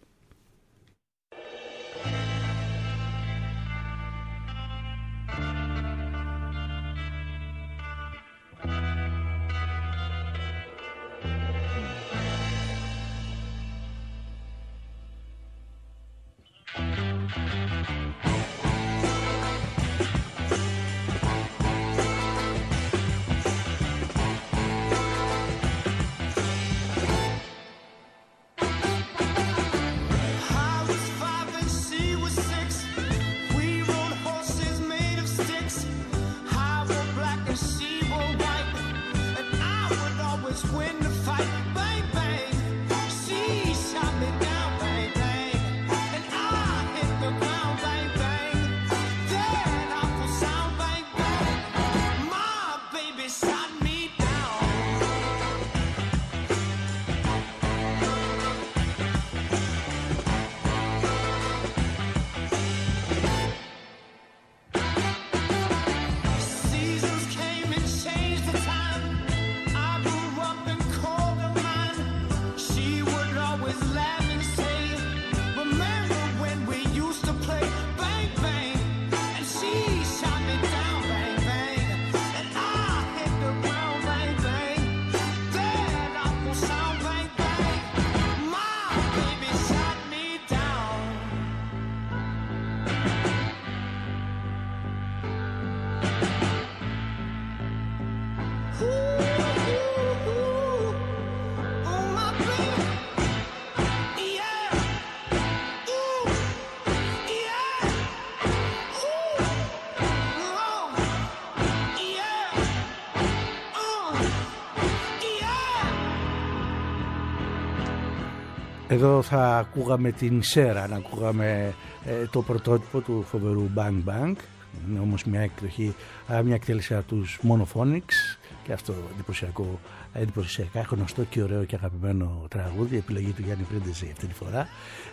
Εδώ θα ακούγαμε την Σέρα, να ακούγαμε ε, το πρωτότυπο του φοβερού Bang Bang. Είναι όμως μια εκδοχή, μια εκτέλεση από τους Monophonics και αυτό εντυπωσιακό, εντυπωσιακά γνωστό και ωραίο και αγαπημένο τραγούδι, επιλογή του Γιάννη Πρίντεζη αυτή τη φορά.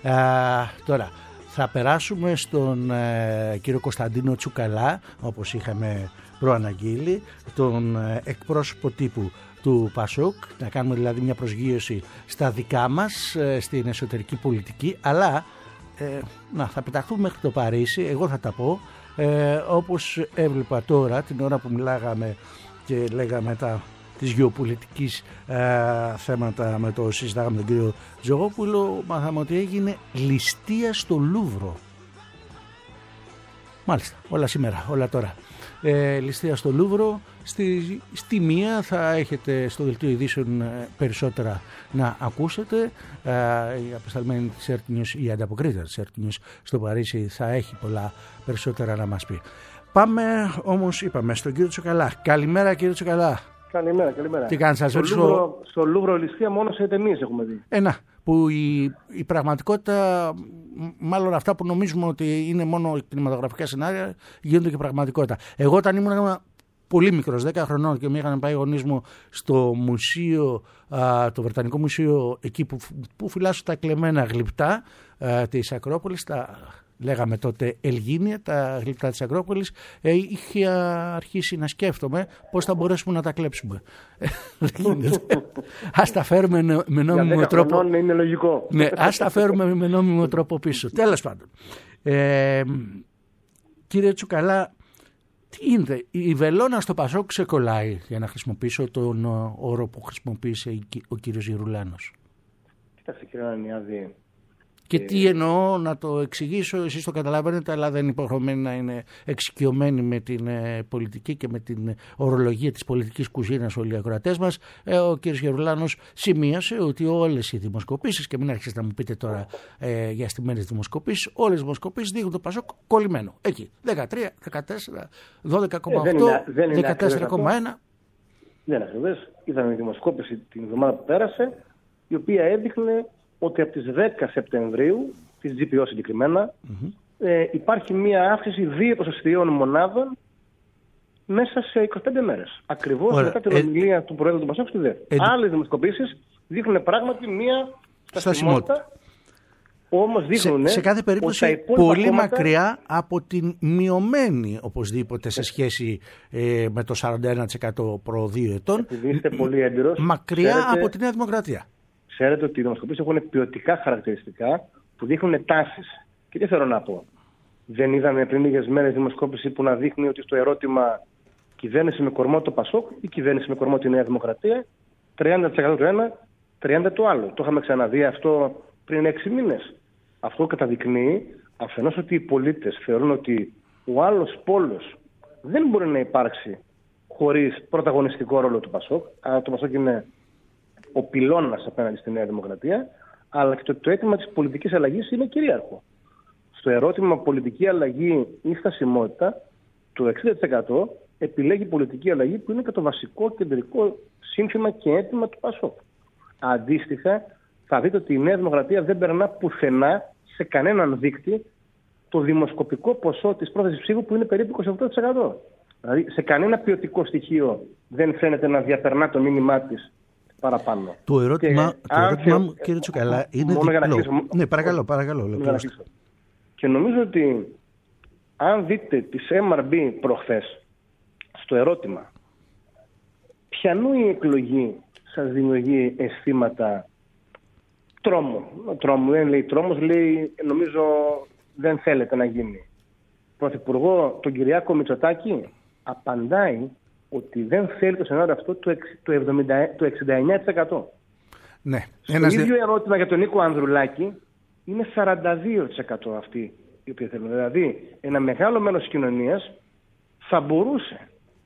Α, τώρα θα περάσουμε στον ε, κύριο Κωνσταντίνο Τσουκαλά, όπως είχαμε προαναγγείλει, τον ε, εκπρόσωπο τύπου του Πασόκ, να κάνουμε δηλαδή μια προσγείωση στα δικά μας, ε, στην εσωτερική πολιτική, αλλά ε, να, θα πεταχθούμε μέχρι το Παρίσι, εγώ θα τα πω, ε, όπως έβλεπα τώρα την ώρα που μιλάγαμε και λέγαμε τα της γεωπολιτικής ε, θέματα με το συζητάγαμε τον κύριο Τζογόπουλο, μάθαμε ότι έγινε ληστεία στο Λούβρο. Μάλιστα, όλα σήμερα, όλα τώρα. Ε, ληστεία στο Λούβρο. Στη, στη μία θα έχετε στο δελτίο ειδήσεων περισσότερα να ακούσετε. Ε, η απεσταλμένη της Earth News, η ανταποκρίτρια της Earth News στο Παρίσι θα έχει πολλά περισσότερα να μας πει. Πάμε όμως, είπαμε, στον κύριο Τσουκαλά. Καλημέρα κύριε Τσουκαλά. Καλημέρα, καλημέρα. Τι κάνεις, σας στο, Λούβρο, στο Λούβρο ληστεία μόνο σε ταινίες έχουμε δει. Ένα, που η, η πραγματικότητα, μάλλον αυτά που νομίζουμε ότι είναι μόνο κινηματογραφικά σενάρια, γίνονται και πραγματικότητα. Εγώ όταν ήμουν πολύ μικρός, δέκα χρονών, και με είχαν πάει οι γονείς μου στο μουσείο, α, το Βρετανικό Μουσείο, εκεί που, που φυλάσσουν τα κλεμμένα γλυπτά α, της Ακρόπολης, τα λέγαμε τότε Ελγίνια, τα γλυπτά της Ακρόπολης, ε, είχε αρχίσει να σκέφτομαι πώς θα μπορέσουμε να τα κλέψουμε. Ας τα φέρουμε με νόμιμο τρόπο. Είναι λογικό. Ναι, ας τα φέρουμε με νόμιμο τρόπο πίσω. Τέλος πάντων. Ε, κύριε Τσουκαλά, Τι είναι, η βελόνα στο Πασόκ ξεκολλάει, για να χρησιμοποιήσω τον όρο που χρησιμοποίησε ο κύριος Γερουλάνος. Κοιτάξτε κύριε Ανανιάδη. Και τι εννοώ, να το εξηγήσω, εσείς το καταλαβαίνετε, αλλά δεν είναι υποχρεωμένοι να είναι εξοικειωμένοι με την ε, πολιτική και με την ορολογία της πολιτικής κουζίνας όλοι οι ακροατές μας. Ε, ο κ. Γερουλάνος σημείωσε ότι όλες οι δημοσκοπήσεις, και μην αρχίσετε να μου πείτε τώρα ε, για στιμένες δημοσκοπήσεις, όλες οι δημοσκοπήσεις δείχνουν το Πασόκ κολλημένο. Εκεί, δεκατρία, δεκατέσσερα, δώδεκα κόμμα οκτώ, δεκατέσσερα κόμμα ένα. Δεν είναι ακριβές. Είδαμε δημοσκόπηση την εβδομάδα που πέρασε, η οποία έδειχνε ότι από τις δέκα Σεπτεμβρίου, της τζι πι ο συγκεκριμένα, mm-hmm. ε, υπάρχει μία αύξηση δύο ποσοστιαίων μονάδων μέσα σε είκοσι πέντε μέρες. Ακριβώς Ωραία. μετά την ομιλία ε... του Προέδρου του Πασόκ στη ΔΕΘ. Ε... Άλλες δημοσκοπήσεις δείχνουν πράγματι μία στασιμότητα. Όμως δείχνουν σε, σε κάθε περίπτωση πολύ κόμματα... μακριά από την μειωμένη οπωσδήποτε σε σχέση ε, με το σαράντα ένα τοις εκατό προ δύο ετών. Επειδή είστε πολύ έμπειρος, μακριά ξέρετε... από τη Νέα Δημοκρατία. Ξέρετε ότι οι δημοσκοπήσεις έχουν ποιοτικά χαρακτηριστικά που δείχνουν τάσεις. Και τι θέλω να πω. Δεν είδαμε πριν λίγες μέρες δημοσκόπηση που να δείχνει ότι στο ερώτημα κυβέρνηση με κορμό το Πασόκ ή κυβέρνηση με κορμό τη Νέα Δημοκρατία, τριάντα τοις εκατό το ένα, τριάντα τοις εκατό το άλλο. Το είχαμε ξαναδεί αυτό πριν έξι μήνες. Αυτό καταδεικνύει αφενός ότι οι πολίτες θεωρούν ότι ο άλλος πόλος δεν μπορεί να υπάρξει χωρίς πρωταγωνιστικό ρόλο του Πασόκ. Αλλά το Πασόκ είναι ο πυλώνας απέναντι στη Νέα Δημοκρατία, αλλά και το, το αίτημα της πολιτικής αλλαγής είναι κυρίαρχο. Στο ερώτημα πολιτική αλλαγή ή στασιμότητα, το εξήντα τοις εκατό επιλέγει πολιτική αλλαγή που είναι και το βασικό κεντρικό σύνθημα και αίτημα του Πασόκ. Αντίστοιχα, θα δείτε ότι η Νέα Δημοκρατία δεν περνά πουθενά σε κανέναν δείκτη το δημοσκοπικό ποσό της πρόθεσης ψήφου που είναι περίπου είκοσι οκτώ τοις εκατό. Δηλαδή, σε κανένα ποιοτικό στοιχείο δεν φαίνεται να διαπερνά το μήνυμά της παραπάνω. Το ερώτημα, το ερώτημα μου, κύριε Τσουκαλά, είναι διπλό. Ναι, παρακαλώ, παρακαλώ. Και νομίζω ότι αν δείτε τις εμ αρ μπι προχθές στο ερώτημα ποιανού η εκλογή σας δημιουργεί αισθήματα τρόμου. Τρόμου, δεν λέει τρόμος, λέει νομίζω δεν θέλετε να γίνει. Πρωθυπουργό τον Κυριάκο Μητσοτάκη απαντάει ότι δεν θέλει το σενάριο αυτό το, το, εβδομήντα, το εξήντα εννέα τοις εκατό. Ναι. Στο Ένας... ίδιο ερώτημα για τον Νίκο Ανδρουλάκη είναι σαράντα δύο τοις εκατό αυτοί οι οποίοι θέλουν. Δηλαδή ένα μεγάλο μέρος της κοινωνίας θα μπορούσε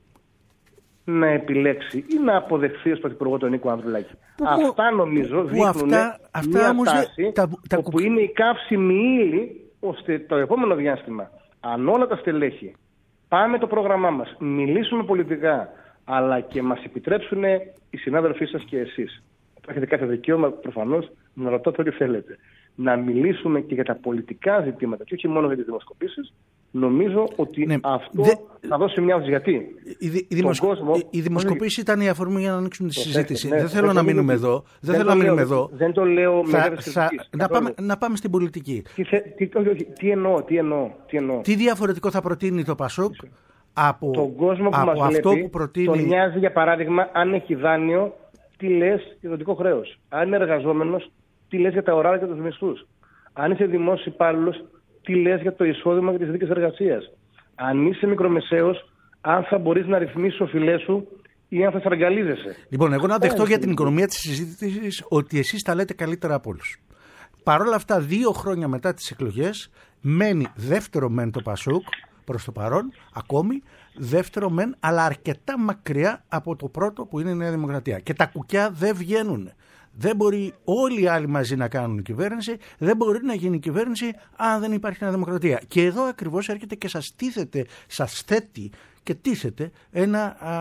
να επιλέξει ή να αποδεχθεί ως πρωθυπουργό τον Νίκο Ανδρουλάκη. Που, αυτά νομίζω δείχνουν αυτά, αυτά μια όμως, τάση τα, τα, όπου τα... είναι η καύσιμη ύλη ώστε το επόμενο διάστημα αν όλα τα στελέχη πάμε το πρόγραμμά μας, μιλήσουμε πολιτικά, αλλά και μας επιτρέψουν οι συνάδελφοί σας και εσείς. Έχετε κάθε δικαίωμα προφανώς να ρωτάτε ό,τι θέλετε. Να μιλήσουμε και για τα πολιτικά ζητήματα και όχι μόνο για τις δημοσκοπήσεις. Νομίζω ότι ναι, αυτό δε... θα δώσει μια όθηση. Γιατί η, η, δημοσ... κόσμο... η, η δημοσκοπήση ήταν η αφορμή για να ανοίξουμε τη συζήτηση. Ναι, δεν θέλω να μείνουμε εδώ. Δεν θέλω να μείνουμε εδώ. Δεν το λέω με θα, θα... να, πάμε, να πάμε στην πολιτική. Τι, θε... τι, όχι, όχι, τι, εννοώ, τι, εννοώ, τι εννοώ. Τι διαφορετικό θα προτείνει το Πασόκ από, τον κόσμο που από μας αυτό βλέπει, που προτείνει. Τον νοιάζει για παράδειγμα αν έχει δάνειο, τι λες για ιδιωτικό χρέος. Αν είναι εργαζόμενος, τι λες για τα ωράρια και τους μισθούς. Αν είσαι δημόσιος υπάλληλος, τι λες για το εισόδημα και τις συνθήκες εργασίας. Αν είσαι μικρομεσαίος, αν θα μπορείς να ρυθμίσεις οφειλές σου ή αν θα στραγγαλίζεσαι. Λοιπόν, εγώ να δεχτώ για την οικονομία της συζήτησης ότι εσείς τα λέτε καλύτερα από όλους. Παρ' όλα αυτά, δύο χρόνια μετά τις εκλογές, μένει δεύτερο μεν το Πασόκ προς το παρόν, ακόμη δεύτερο μεν, αλλά αρκετά μακριά από το πρώτο που είναι η Νέα Δημοκρατία. Και τα κουκιά δεν βγαίνουν. Δεν μπορεί όλοι οι άλλοι μαζί να κάνουν κυβέρνηση, δεν μπορεί να γίνει κυβέρνηση αν δεν υπάρχει Νέα Δημοκρατία. Και εδώ ακριβώς έρχεται και σας τίθεται, σας θέτει και τίθεται ένα,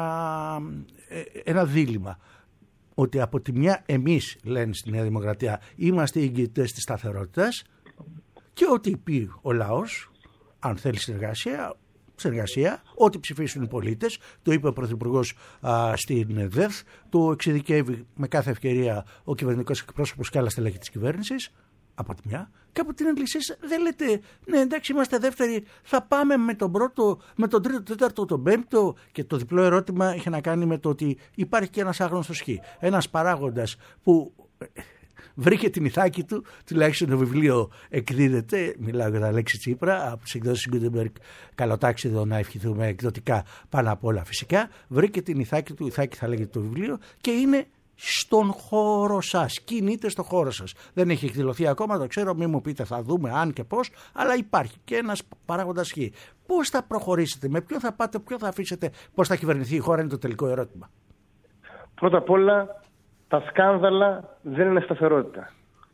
α, ένα δίλημμα. Ότι από τη μια εμείς, λένε στη Νέα Δημοκρατία, είμαστε οι εγγυητές της σταθερότητας και ότι πει ο λαός, αν θέλει συνεργασία, συνεργασία, ό,τι ψηφίσουν οι πολίτες, το είπε ο Πρωθυπουργός α, στην ΔΕΘ, το εξειδικεύει με κάθε ευκαιρία ο κυβερνητικός εκπρόσωπος και άλλα στελέχη της κυβέρνησης, από τη μια, και από την άλλη εσείς δεν λέτε, ναι εντάξει είμαστε δεύτεροι, θα πάμε με τον πρώτο, με τον τρίτο, τέταρτο, τον πέμπτο, και το διπλό ερώτημα είχε να κάνει με το ότι υπάρχει και ένας άγνωστος χ, ένας παράγοντας που βρήκε την ηθάκη του, τουλάχιστον το βιβλίο εκδίδεται, μιλάω για τα Αλέξη Τσίπρα, από τις εκδόσεις Gutenberg, καλοτάξιδο να ευχηθούμε, εκδοτικά πάνω απ' όλα φυσικά, βρήκε την ηθάκη του, ηθάκη θα λέγεται το βιβλίο, και είναι στον χώρο σας, κινείται στον χώρο σας. Δεν έχει εκδηλωθεί ακόμα, το ξέρω, μην μου πείτε θα δούμε αν και πώς, αλλά υπάρχει και ένας παράγοντας χ. Πώς θα προχωρήσετε, με ποιον θα πάτε, ποιον θα αφήσετε, πώς θα κυβερνηθεί η χώρα, είναι το τελικό ερώτημα. Πρώτα απ' όλα, τα σκάνδαλα δεν είναι σταθερότητα.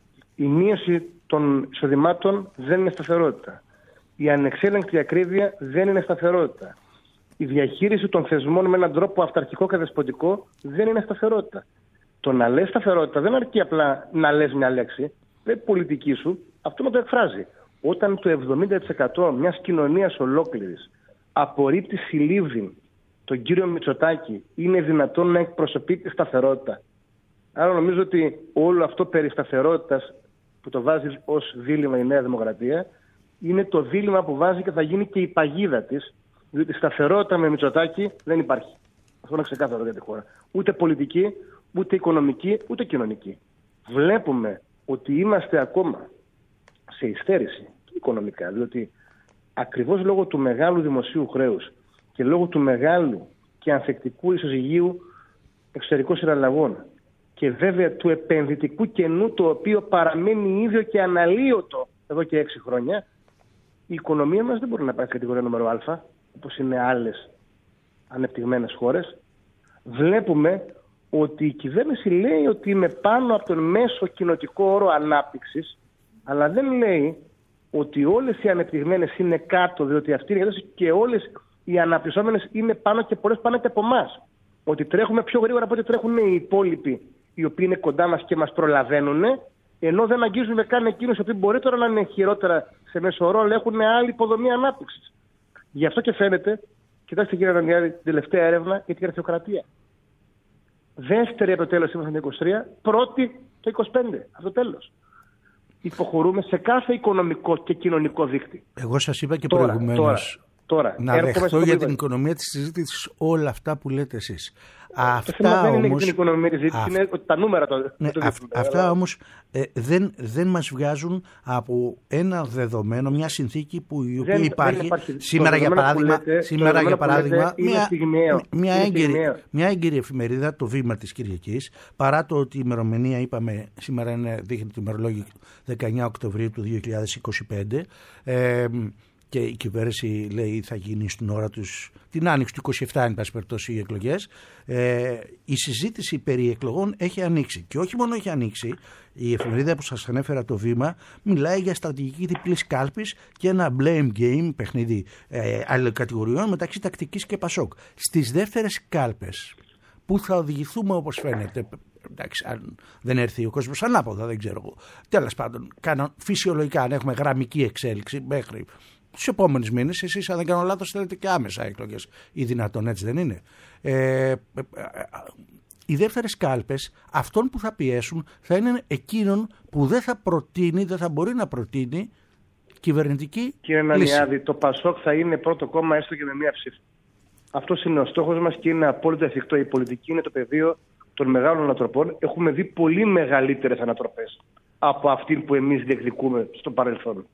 Η μείωση των εισοδημάτων δεν είναι σταθερότητα. Η ανεξέλεγκτη ακρίβεια δεν είναι σταθερότητα. Η διαχείριση των θεσμών με έναν τρόπο αυταρχικό και δεσποτικό δεν είναι σταθερότητα. Το να λες σταθερότητα δεν αρκεί απλά να λες μια λέξη, δεν είναι πολιτική σου, αυτό να το εκφράζει. Όταν το εβδομήντα τοις εκατό μιας κοινωνίας ολόκληρης απορρίπτει συλλήβδιν τον κύριο Μητσοτάκη, είναι δυνατόν να εκπροσωπεί τη σταθερότητα? Άρα νομίζω ότι όλο αυτό περί σταθερότητας που το βάζει ως δίλημμα η Νέα Δημοκρατία είναι το δίλημμα που βάζει και θα γίνει και η παγίδα της, διότι σταθερότητα με Μητσοτάκη δεν υπάρχει. Αυτό είναι ξεκάθαρο για τη χώρα. Ούτε πολιτική, ούτε οικονομική, ούτε κοινωνική. Βλέπουμε ότι είμαστε ακόμα σε υστέρηση οικονομικά, διότι ακριβώς λόγω του μεγάλου δημοσίου χρέους και λόγω του μεγάλου και ανθεκτικού ισοζυγίου εξωτερικών συναλλαγών και βέβαια του επενδυτικού κενού, το οποίο παραμένει ίδιο και αναλύωτο εδώ και έξι χρόνια, η οικονομία μας δεν μπορεί να πάει στην κατηγορία νούμερο Α, όπως είναι άλλες ανεπτυγμένες χώρες. Βλέπουμε ότι η κυβέρνηση λέει ότι είναι πάνω από τον μέσο κοινοτικό όρο ανάπτυξης, αλλά δεν λέει ότι όλες οι ανεπτυγμένες είναι κάτω, διότι αυτή είναι η και όλες οι αναπτυσσόμενες είναι πάνω και πολλές πάνω και από εμάς. Ότι τρέχουμε πιο γρήγορα από ό,τι τρέχουν οι υπόλοιποι, οι οποίοι είναι κοντά μας και μας προλαβαίνουν, ενώ δεν αγγίζουμε καν εκείνους οι οποίοι μπορεί τώρα να είναι χειρότερα σε μέσο όρο, αλλά έχουν άλλη υποδομή ανάπτυξης. Γι' αυτό και φαίνεται, κοιτάξτε κύριε Δανιάδη, την τελευταία έρευνα για την γραφειοκρατία. Δεύτερη από το τέλος σύμφωνα με το είκοσι τρία, πρώτη το είκοσι πέντε, από το τέλος. Υποχωρούμε σε κάθε οικονομικό και κοινωνικό δείκτη. Εγώ σας είπα και τώρα, προηγουμένως τώρα, τώρα, να δεχτώ για την οικονομία της συζήτησης όλα αυτά που λέτε εσείς. Το αυτά θέμα δεν όμως, είναι την οικονομία της συζήτησης, είναι ότι τα νούμερα το, ναι, το αυ, αυτά όμως ε, δεν, δεν μας βγάζουν από ένα δεδομένο, μια συνθήκη που η οποία δεν, υπάρχει, δεν υπάρχει σήμερα για παράδειγμα, λέτε, σήμερα για παράδειγμα μια, μια, έγκυρη, μια έγκυρη εφημερίδα, το Βήμα της Κυριακής, παρά το ότι η ημερομηνία είπαμε σήμερα είναι, δείχνει το ημερολόγιο δεκαεννιά Οκτωβρίου του δύο χιλιάδες είκοσι πέντε, ε, και η κυβέρνηση λέει θα γίνει στην ώρα τους την άνοιξη του είκοσι επτά, εν πάση περιπτώσει, οι εκλογές. Ε, η συζήτηση περί εκλογών έχει ανοίξει. Και όχι μόνο έχει ανοίξει, η εφημερίδα που σας ανέφερα, το Βήμα, μιλάει για στρατηγική διπλής κάλπης και ένα blame game, παιχνίδι ε, αλληλοκατηγοριών μεταξύ τακτικής και Πασόκ. Στις δεύτερες κάλπες, που θα οδηγηθούμε όπως φαίνεται, εντάξει, αν δεν έρθει ο κόσμος ανάποδα, δεν ξέρω εγώ. Τέλος πάντων, κάνω φυσιολογικά, αν έχουμε γραμμική εξέλιξη μέχρι τους επόμενους μήνες, εσείς αν δεν κάνω λάθος θέλετε και άμεσα εκλογές ή δυνατόν, έτσι δεν είναι? Ε, ε, ε, οι δεύτερες κάλπες αυτών που θα πιέσουν θα είναι εκείνων που δεν θα προτείνει, δεν θα μπορεί να προτείνει κυβερνητική Κύριε λύση. Νανιάδη, το Πασόκ θα είναι πρώτο κόμμα έστω και με μία ψήφο. Αυτός είναι ο στόχος μας και είναι απόλυτα εφικτό. Η πολιτική είναι το πεδίο των μεγάλων ανατροπών. Έχουμε δει πολύ μεγαλύτερες ανατροπές από αυτή που εμείς διεκδικούμε στο παρελθόν.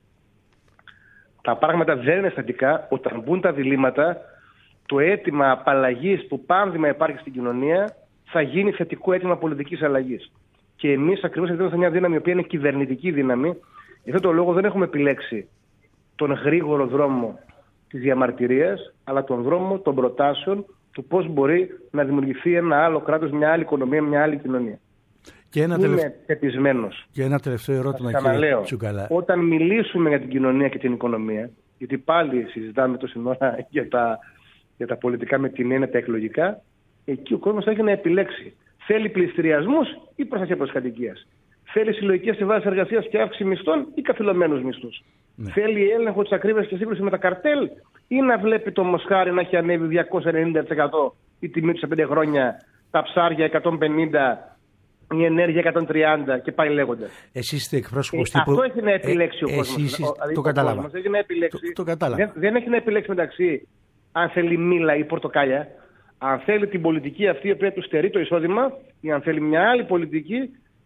Τα πράγματα δεν είναι στατικά. Όταν μπουν τα διλήμματα, το αίτημα απαλλαγής που πάνδημα υπάρχει στην κοινωνία θα γίνει θετικό αίτημα πολιτικής αλλαγής. Και εμείς ακριβώς επειδή είμαστε μια δύναμη η οποία είναι κυβερνητική δύναμη, γι' αυτό το λόγο δεν έχουμε επιλέξει τον γρήγορο δρόμο της διαμαρτυρίας, αλλά τον δρόμο των προτάσεων του πώς μπορεί να δημιουργηθεί ένα άλλο κράτος, μια άλλη οικονομία, μια άλλη κοινωνία. Και ένα, Είμαι τελευ... πεπισμένος. και ένα τελευταίο ερώτημα, κύριε Τσουκαλά. Όταν μιλήσουμε για την κοινωνία και την οικονομία, γιατί πάλι συζητάμε τόση ώρα για τα, για τα πολιτικά με την έννοια τα εκλογικά, εκεί ο κόσμος θα έχει να επιλέξει. Θέλει πληστηριασμούς ή προστασία προσκατοικίας. Θέλει συλλογικές συμβάσεις εργασίας και αύξηση μισθών ή καθυλωμένους μισθούς. Ναι. Θέλει έλεγχο της ακρίβειας και σύγκρουση με τα καρτέλ ή να βλέπει το μοσχάρι να έχει ανέβει διακόσια ενενήντα τοις εκατό η τιμή του σε πέντε χρόνια, τα ψάρια εκατόν πενήντα, η ενέργεια εκατόν τριάντα και πάει λέγοντας. Εσείς είστε εκπρόσωπος ε, τύπου... Αυτό έχει να επιλέξει ε, ο κόσμος. Εσείς... Ο, το κατάλαβα. Έχει να επιλέξει... το, το κατάλαβα. Δεν, δεν έχει να επιλέξει μεταξύ αν θέλει μήλα ή πορτοκάλια, αν θέλει την πολιτική αυτή η οποία του στερεί το εισόδημα ή αν θέλει μια άλλη πολιτική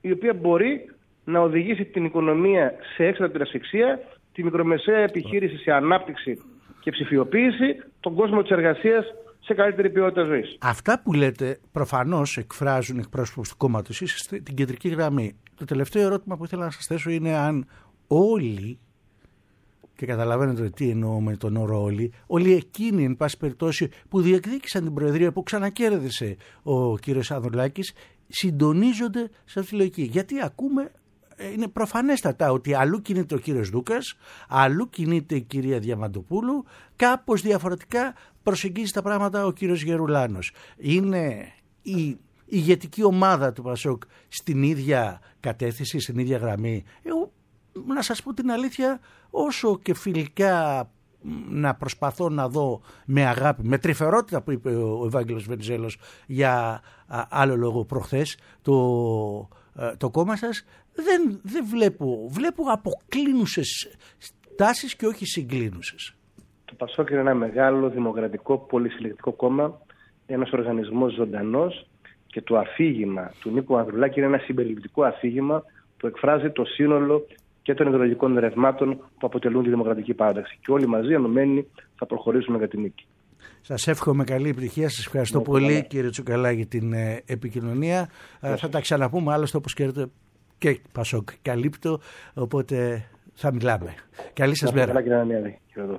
η οποία μπορεί να οδηγήσει την οικονομία σε έξτρα ασφυξία, τη μικρομεσαία επιχείρηση σε ανάπτυξη και ψηφιοποίηση, τον κόσμο της εργασίας σε καλύτερη ποιότητα ζωής. Αυτά που λέτε προφανώς εκφράζουν εκπρόσωπους του κόμματος, είστε την κεντρική γραμμή. Το τελευταίο ερώτημα που ήθελα να σας θέσω είναι αν όλοι, και καταλαβαίνετε τι εννοώ με τον όρο όλοι, όλοι εκείνοι εν πάση περιπτώσει που διεκδίκησαν την Προεδρία, που ξανακέρδισε ο κύριος Ανδρουλάκης, συντονίζονται σε αυτή τη λογική. Γιατί ακούμε, είναι προφανέστατα ότι αλλού κινείται ο κύριος Δούκας, αλλού κινείται η κυρία Διαμαντοπούλου, κάπως διαφορετικά προσεγγίζει τα πράγματα ο κύριος Γερουλάνος. Είναι η ηγετική ομάδα του Πασόκ στην ίδια κατεύθυνση, στην ίδια γραμμή? Εγώ, να σας πω την αλήθεια, όσο και φιλικά να προσπαθώ να δω με αγάπη, με τρυφερότητα που είπε ο Ευάγγελος Βενιζέλος για α, άλλο λόγο προχθές, το, α, το κόμμα σας, δεν, δεν βλέπω, βλέπω αποκλίνουσες τάσεις και όχι συγκλίνουσες. Το Πασόκ είναι ένα μεγάλο δημοκρατικό πολυσυλλεκτικό κόμμα, ένας οργανισμός ζωντανός, και το αφήγημα του Νίκου Ανδρουλάκη είναι ένα συμπεριληπτικό αφήγημα που εκφράζει το σύνολο και των ιδεολογικών ρευμάτων που αποτελούν τη δημοκρατική παράταξη. Και όλοι μαζί ενωμένοι θα προχωρήσουμε για την νίκη. Σας εύχομαι καλή επιτυχία. Σας ευχαριστώ ναι, πολύ, καλά. Κύριε Τσουκαλά, για την ε, επικοινωνία. Ε, θα τα ξαναπούμε άλλωστε, όπως ξέρετε, και Πασόκ καλύπτω, οπότε θα μιλάμε. Καλή σας μέρα. Καλά, κύριε Νανιάδη.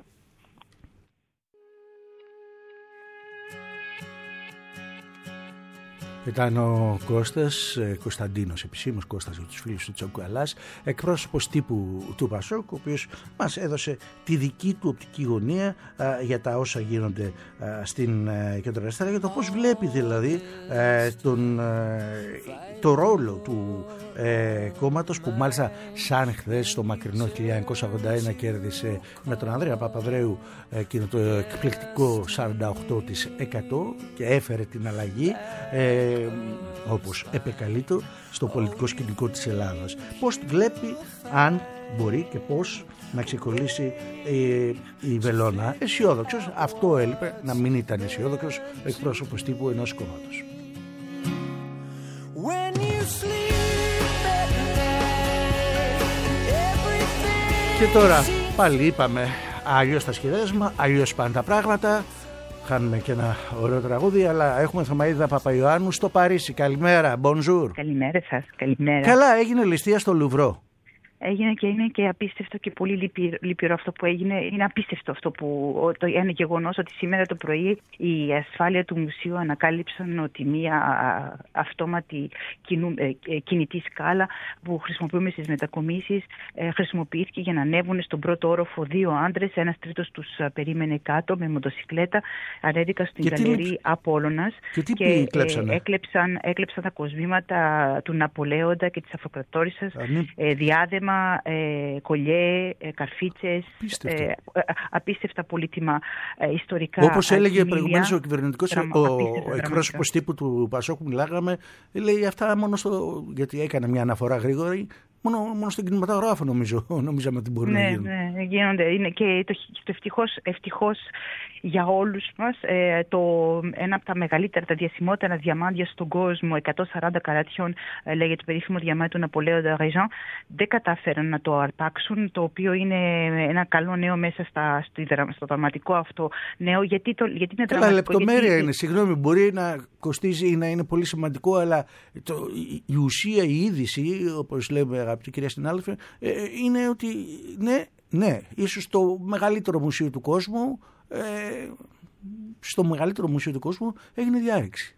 Ήταν ο Κώστας Κωνσταντίνος, επισήμως Κώστας για τους φίλους του Τσουκαλάς, εκπρόσωπος τύπου του Πασόκ, ο οποίος μας έδωσε τη δική του οπτική γωνία α, για τα όσα γίνονται α, στην κεντροαριστερά, για το πώς βλέπει δηλαδή α, τον, α, το ρόλο του ε, κόμματος, που μάλιστα σαν χθες στο μακρινό χίλια εννιακόσια ογδόντα ένα κέρδισε με τον Ανδρέα Παπαδρέου εκείνο το εκπληκτικό σαράντα οκτώ τοις εκατό και έφερε την αλλαγή, ε, όπως επεκαλείτο, στο πολιτικό σκηνικό της Ελλάδας. Πώς βλέπει, αν μπορεί και πώς να ξεκολλήσει ε, η βελόνα. Αισιόδοξος, αυτό έλειπε, να μην ήταν αισιόδοξος εκπρόσωπος τύπου ενός κόμματος. Και τώρα πάλι είπαμε αλλιώς τα σχεδιάσμα, αλλιώς πάνε τα πράγματα. Χάνουμε και ένα ωραίο τραγούδι, αλλά έχουμε Θωμαΐδα Παπαϊωάννου στο Παρίσι. Καλημέρα, bonjour. Καλημέρα σας, καλημέρα. Καλά, έγινε ληστεία στο Λουβρό. Έγινε και είναι και απίστευτο και πολύ λυπηρό αυτό που έγινε. Είναι απίστευτο αυτό που το, είναι γεγονός ότι σήμερα το πρωί η ασφάλεια του μουσείου ανακάλυψαν ότι μία αυτόματη κινου, ε, κινητή σκάλα που χρησιμοποιούμε στις μετακομίσεις ε, χρησιμοποιήθηκε για να ανέβουν στον πρώτο όροφο δύο άντρες. Ένας τρίτος τους περίμενε κάτω με μοτοσικλέτα. Ανέβηκαν στην γαλερί Απόλλωνας και, τι και ε, έκλεψαν, έκλεψαν τα κοσμήματα του Ναπολέοντα και της Αυτοκρατόρισσας, ε, διάδεμα, Ε, κολλιέ, ε, καρφίτσες, ε, απίστευτα πολύτιμα ε, ιστορικά. Όπως έλεγε προηγουμένως ο κυβερνητικός, ο, ο εκπρόσωπος τύπου του Πασόκ που μιλάγαμε, λέει αυτά μόνο στο, γιατί έκανε μια αναφορά γρήγορη, μόνο, μόνο στον κινηματογράφο νομίζω, νομίζαμε ότι μπορεί ναι, να γίνουν. Ναι, γίνονται. Είναι και το, το ευτυχώς, ευτυχώς για όλους μας, ε, το, ένα από τα μεγαλύτερα, τα διασημότερα διαμάντια στον κόσμο, εκατόν σαράντα καρατιών, ε, λέγεται το περίφημο διαμάντι του Ναπολέοντα Ρεζάν, δεν κατάφεραν να το αρπάξουν, το οποίο είναι ένα καλό νέο μέσα στα, στο, στο δραματικό αυτό νέο. Γιατί, το, γιατί είναι Καλά, δραματικό. λεπτομέρεια γιατί... είναι, συγγνώμη, μπορεί να κοστίζει ή να είναι πολύ σημαντικό, αλλά το, η ουσία, η είδηση, όπως λέμε αγαπητή κυρία συνάδελφε, ε, είναι ότι ναι, ναι, ίσως το μεγαλύτερο μουσείο του κόσμου, ε, στο μεγαλύτερο μουσείο του κόσμου έγινε διάρρηξη.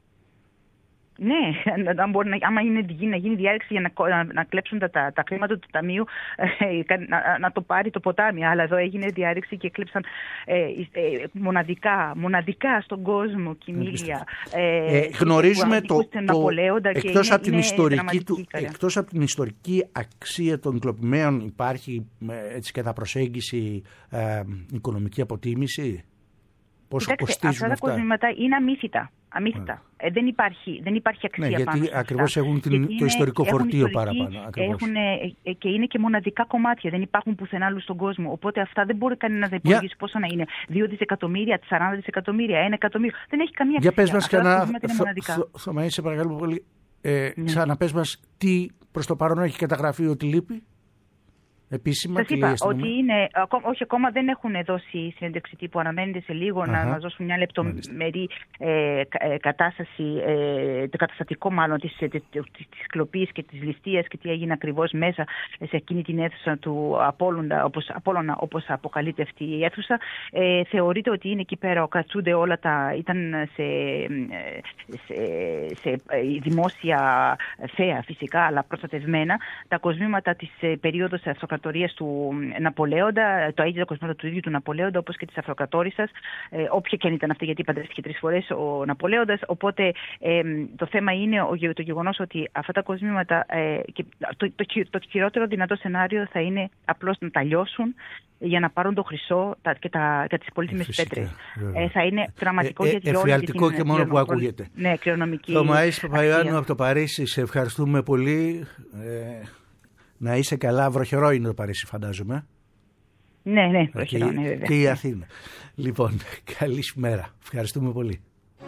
Ναι, αν μπορεί να, άμα είναι, να γίνει διάρρηξη για να, να, να κλέψουν τα, τα, τα χρήματα του ταμείου, ε, να, να το πάρει το ποτάμι. Αλλά εδώ έγινε διάρρηξη και κλέψαν ε, ε, μοναδικά, μοναδικά στον κόσμο κοιμήλια. Ε, ε, γνωρίζουμε το, το εκτός, είναι, από την ιστορική του, εκτός από την ιστορική αξία των κλοπημένων υπάρχει έτσι κατά προσέγγιση ε, οικονομική αποτίμηση. Πόσο Κοιτάξτε, κοστίζουν αυτά τα κοσμήματα είναι αμύθιτα. αμύθιτα. Ε, δεν, υπάρχει, δεν υπάρχει αξία ναι, πάνω γιατί ακριβώς έχουν την, το ιστορικό φορτίο παραπάνω. Έχουν, ε, και είναι και μοναδικά κομμάτια. Δεν υπάρχουν πουθενά άλλου στον κόσμο. Οπότε αυτά δεν μπορεί κανένα να υπολογίσει yeah. πόσο να είναι. δύο δισεκατομμύρια, σαράντα δισεκατομμύρια, ένα εκατομμύριο. Δεν έχει καμία αξία. Για πες μας κανένα, Θωμαΐ, σε παρακαλώ πολύ, Ε, Ναι. Ξαναπες μας τι προς το παρόν έχει καταγραφεί ότι λείπει. Επίσημα, Σας τι είπα λέει η αστυνομία? ότι είναι, ακό- όχι ακόμα δεν έχουν δώσει συνέντευξη τύπου, αναμένεται σε λίγο Αχα. να μας δώσουν μια λεπτομερή ε, κα- ε, κατάσταση, ε, το καταστατικό μάλλον της, της, της κλοπής και της ληστείας και τι έγινε ακριβώς μέσα σε εκείνη την αίθουσα του Απόλλωνα, όπως, Απόλλωνα, όπως αποκαλείται αυτή η αίθουσα. Ε, θεωρείται ότι είναι εκεί πέρα, κρατούνται όλα τα, ήταν σε, σε, σε ε, δημόσια θέα φυσικά, αλλά προστατευμένα, τα κοσμήματα της ε, περίοδος αυτοκρατορίας του Ναπολέοντα, το ίδιο τα κοσμήματα του ίδιου του Ναπολέοντα, όπως και της αυτοκρατόρισσας, ε, όποια και αν ήταν αυτή, γιατί παντρεύτηκε τρεις φορές ο Ναπολέοντας. Οπότε ε, το θέμα είναι ο, το γεγονός ότι αυτά τα κοσμήματα, ε, και το, το, το, το χειρότερο δυνατό σενάριο θα είναι απλώς να τα λιώσουν για να πάρουν το χρυσό τα, και, τα, και τις πολύτιμες πέτρες. Ε, θα είναι δραματικό ε, για τη ε, εφιαλτικό και μόνο που ακούγεται. Ναι, κληρονομική. Θωμαΐς Παπαϊωάννου από το Παρίσι, σε ευχαριστούμε πολύ. Ε, να είσαι καλά. Βροχερό είναι το Παρίσι, φαντάζομαι. Ναι, ναι, και, βροχερό, ναι, βέβαια. και η Αθήνα. Λοιπόν, καλή σου μέρα. Ευχαριστούμε πολύ.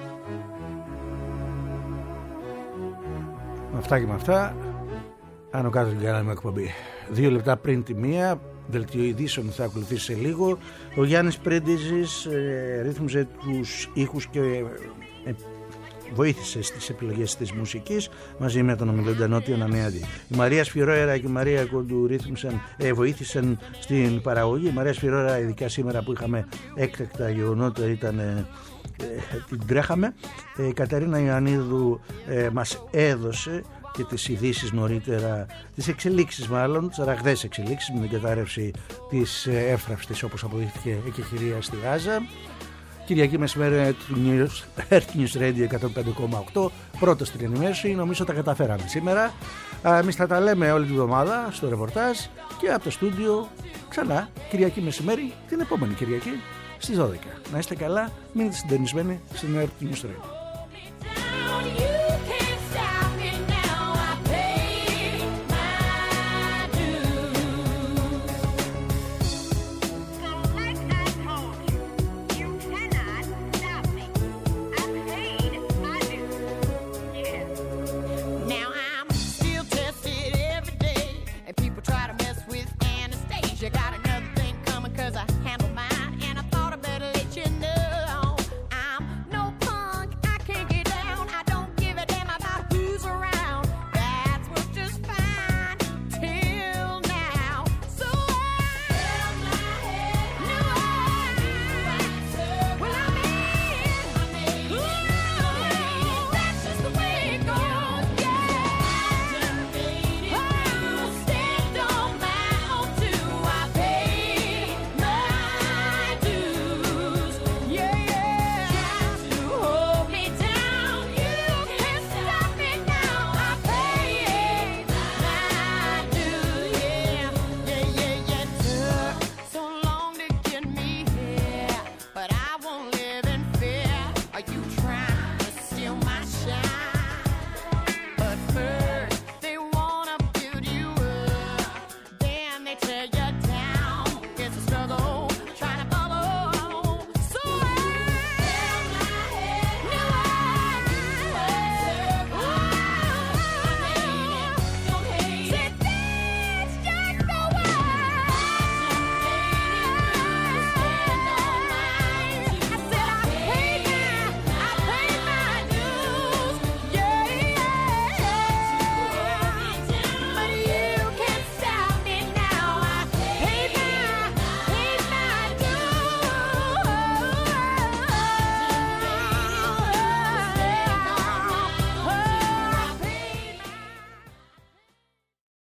Με αυτά και με αυτά, άνω κάτω την κάναμε εκπομπή. Δύο λεπτά πριν τη μία, δελτίο ειδήσεων θα ακολουθήσει σε λίγο. Ο Γιάννης Πρέντιζης ε, ρύθμιζε τους ήχους και ε, βοήθησε στις επιλογές της μουσικής μαζί με τον ομιλώντα Νότιο Νανιάδη. Η Μαρία Σφυρόερα και η Μαρία Κοντου ρύθμισαν, ε, βοήθησαν στην παραγωγή. Η Μαρία Σφυρόερα, ειδικά σήμερα που είχαμε έκτακτα γεγονότα, ήταν, ε, ε, την τρέχαμε. Ε, η Καταρίνα Ιωαννίδου ε, μας έδωσε και τις ειδήσεις νωρίτερα, τις εξελίξεις μάλλον, τις ραγδαίες εξελίξεις με την κατάρρευση της ε, εύθραυστης, όπως αποδείχθηκε εκεχηρία στη Γάζα. Κυριακή μεσημέρι του News, Earth News Radio εκατόν πέντε κόμμα οκτώ, πρώτο στην ενημέρωση. Νομίζω τα καταφέραμε σήμερα. Εμείς θα τα λέμε όλη την εβδομάδα στο ρεπορτάζ και από το στούντιο ξανά Κυριακή μεσημέρι την επόμενη Κυριακή στις δώδεκα. Να είστε καλά, μείνετε συντονισμένοι στην Earth News Radio.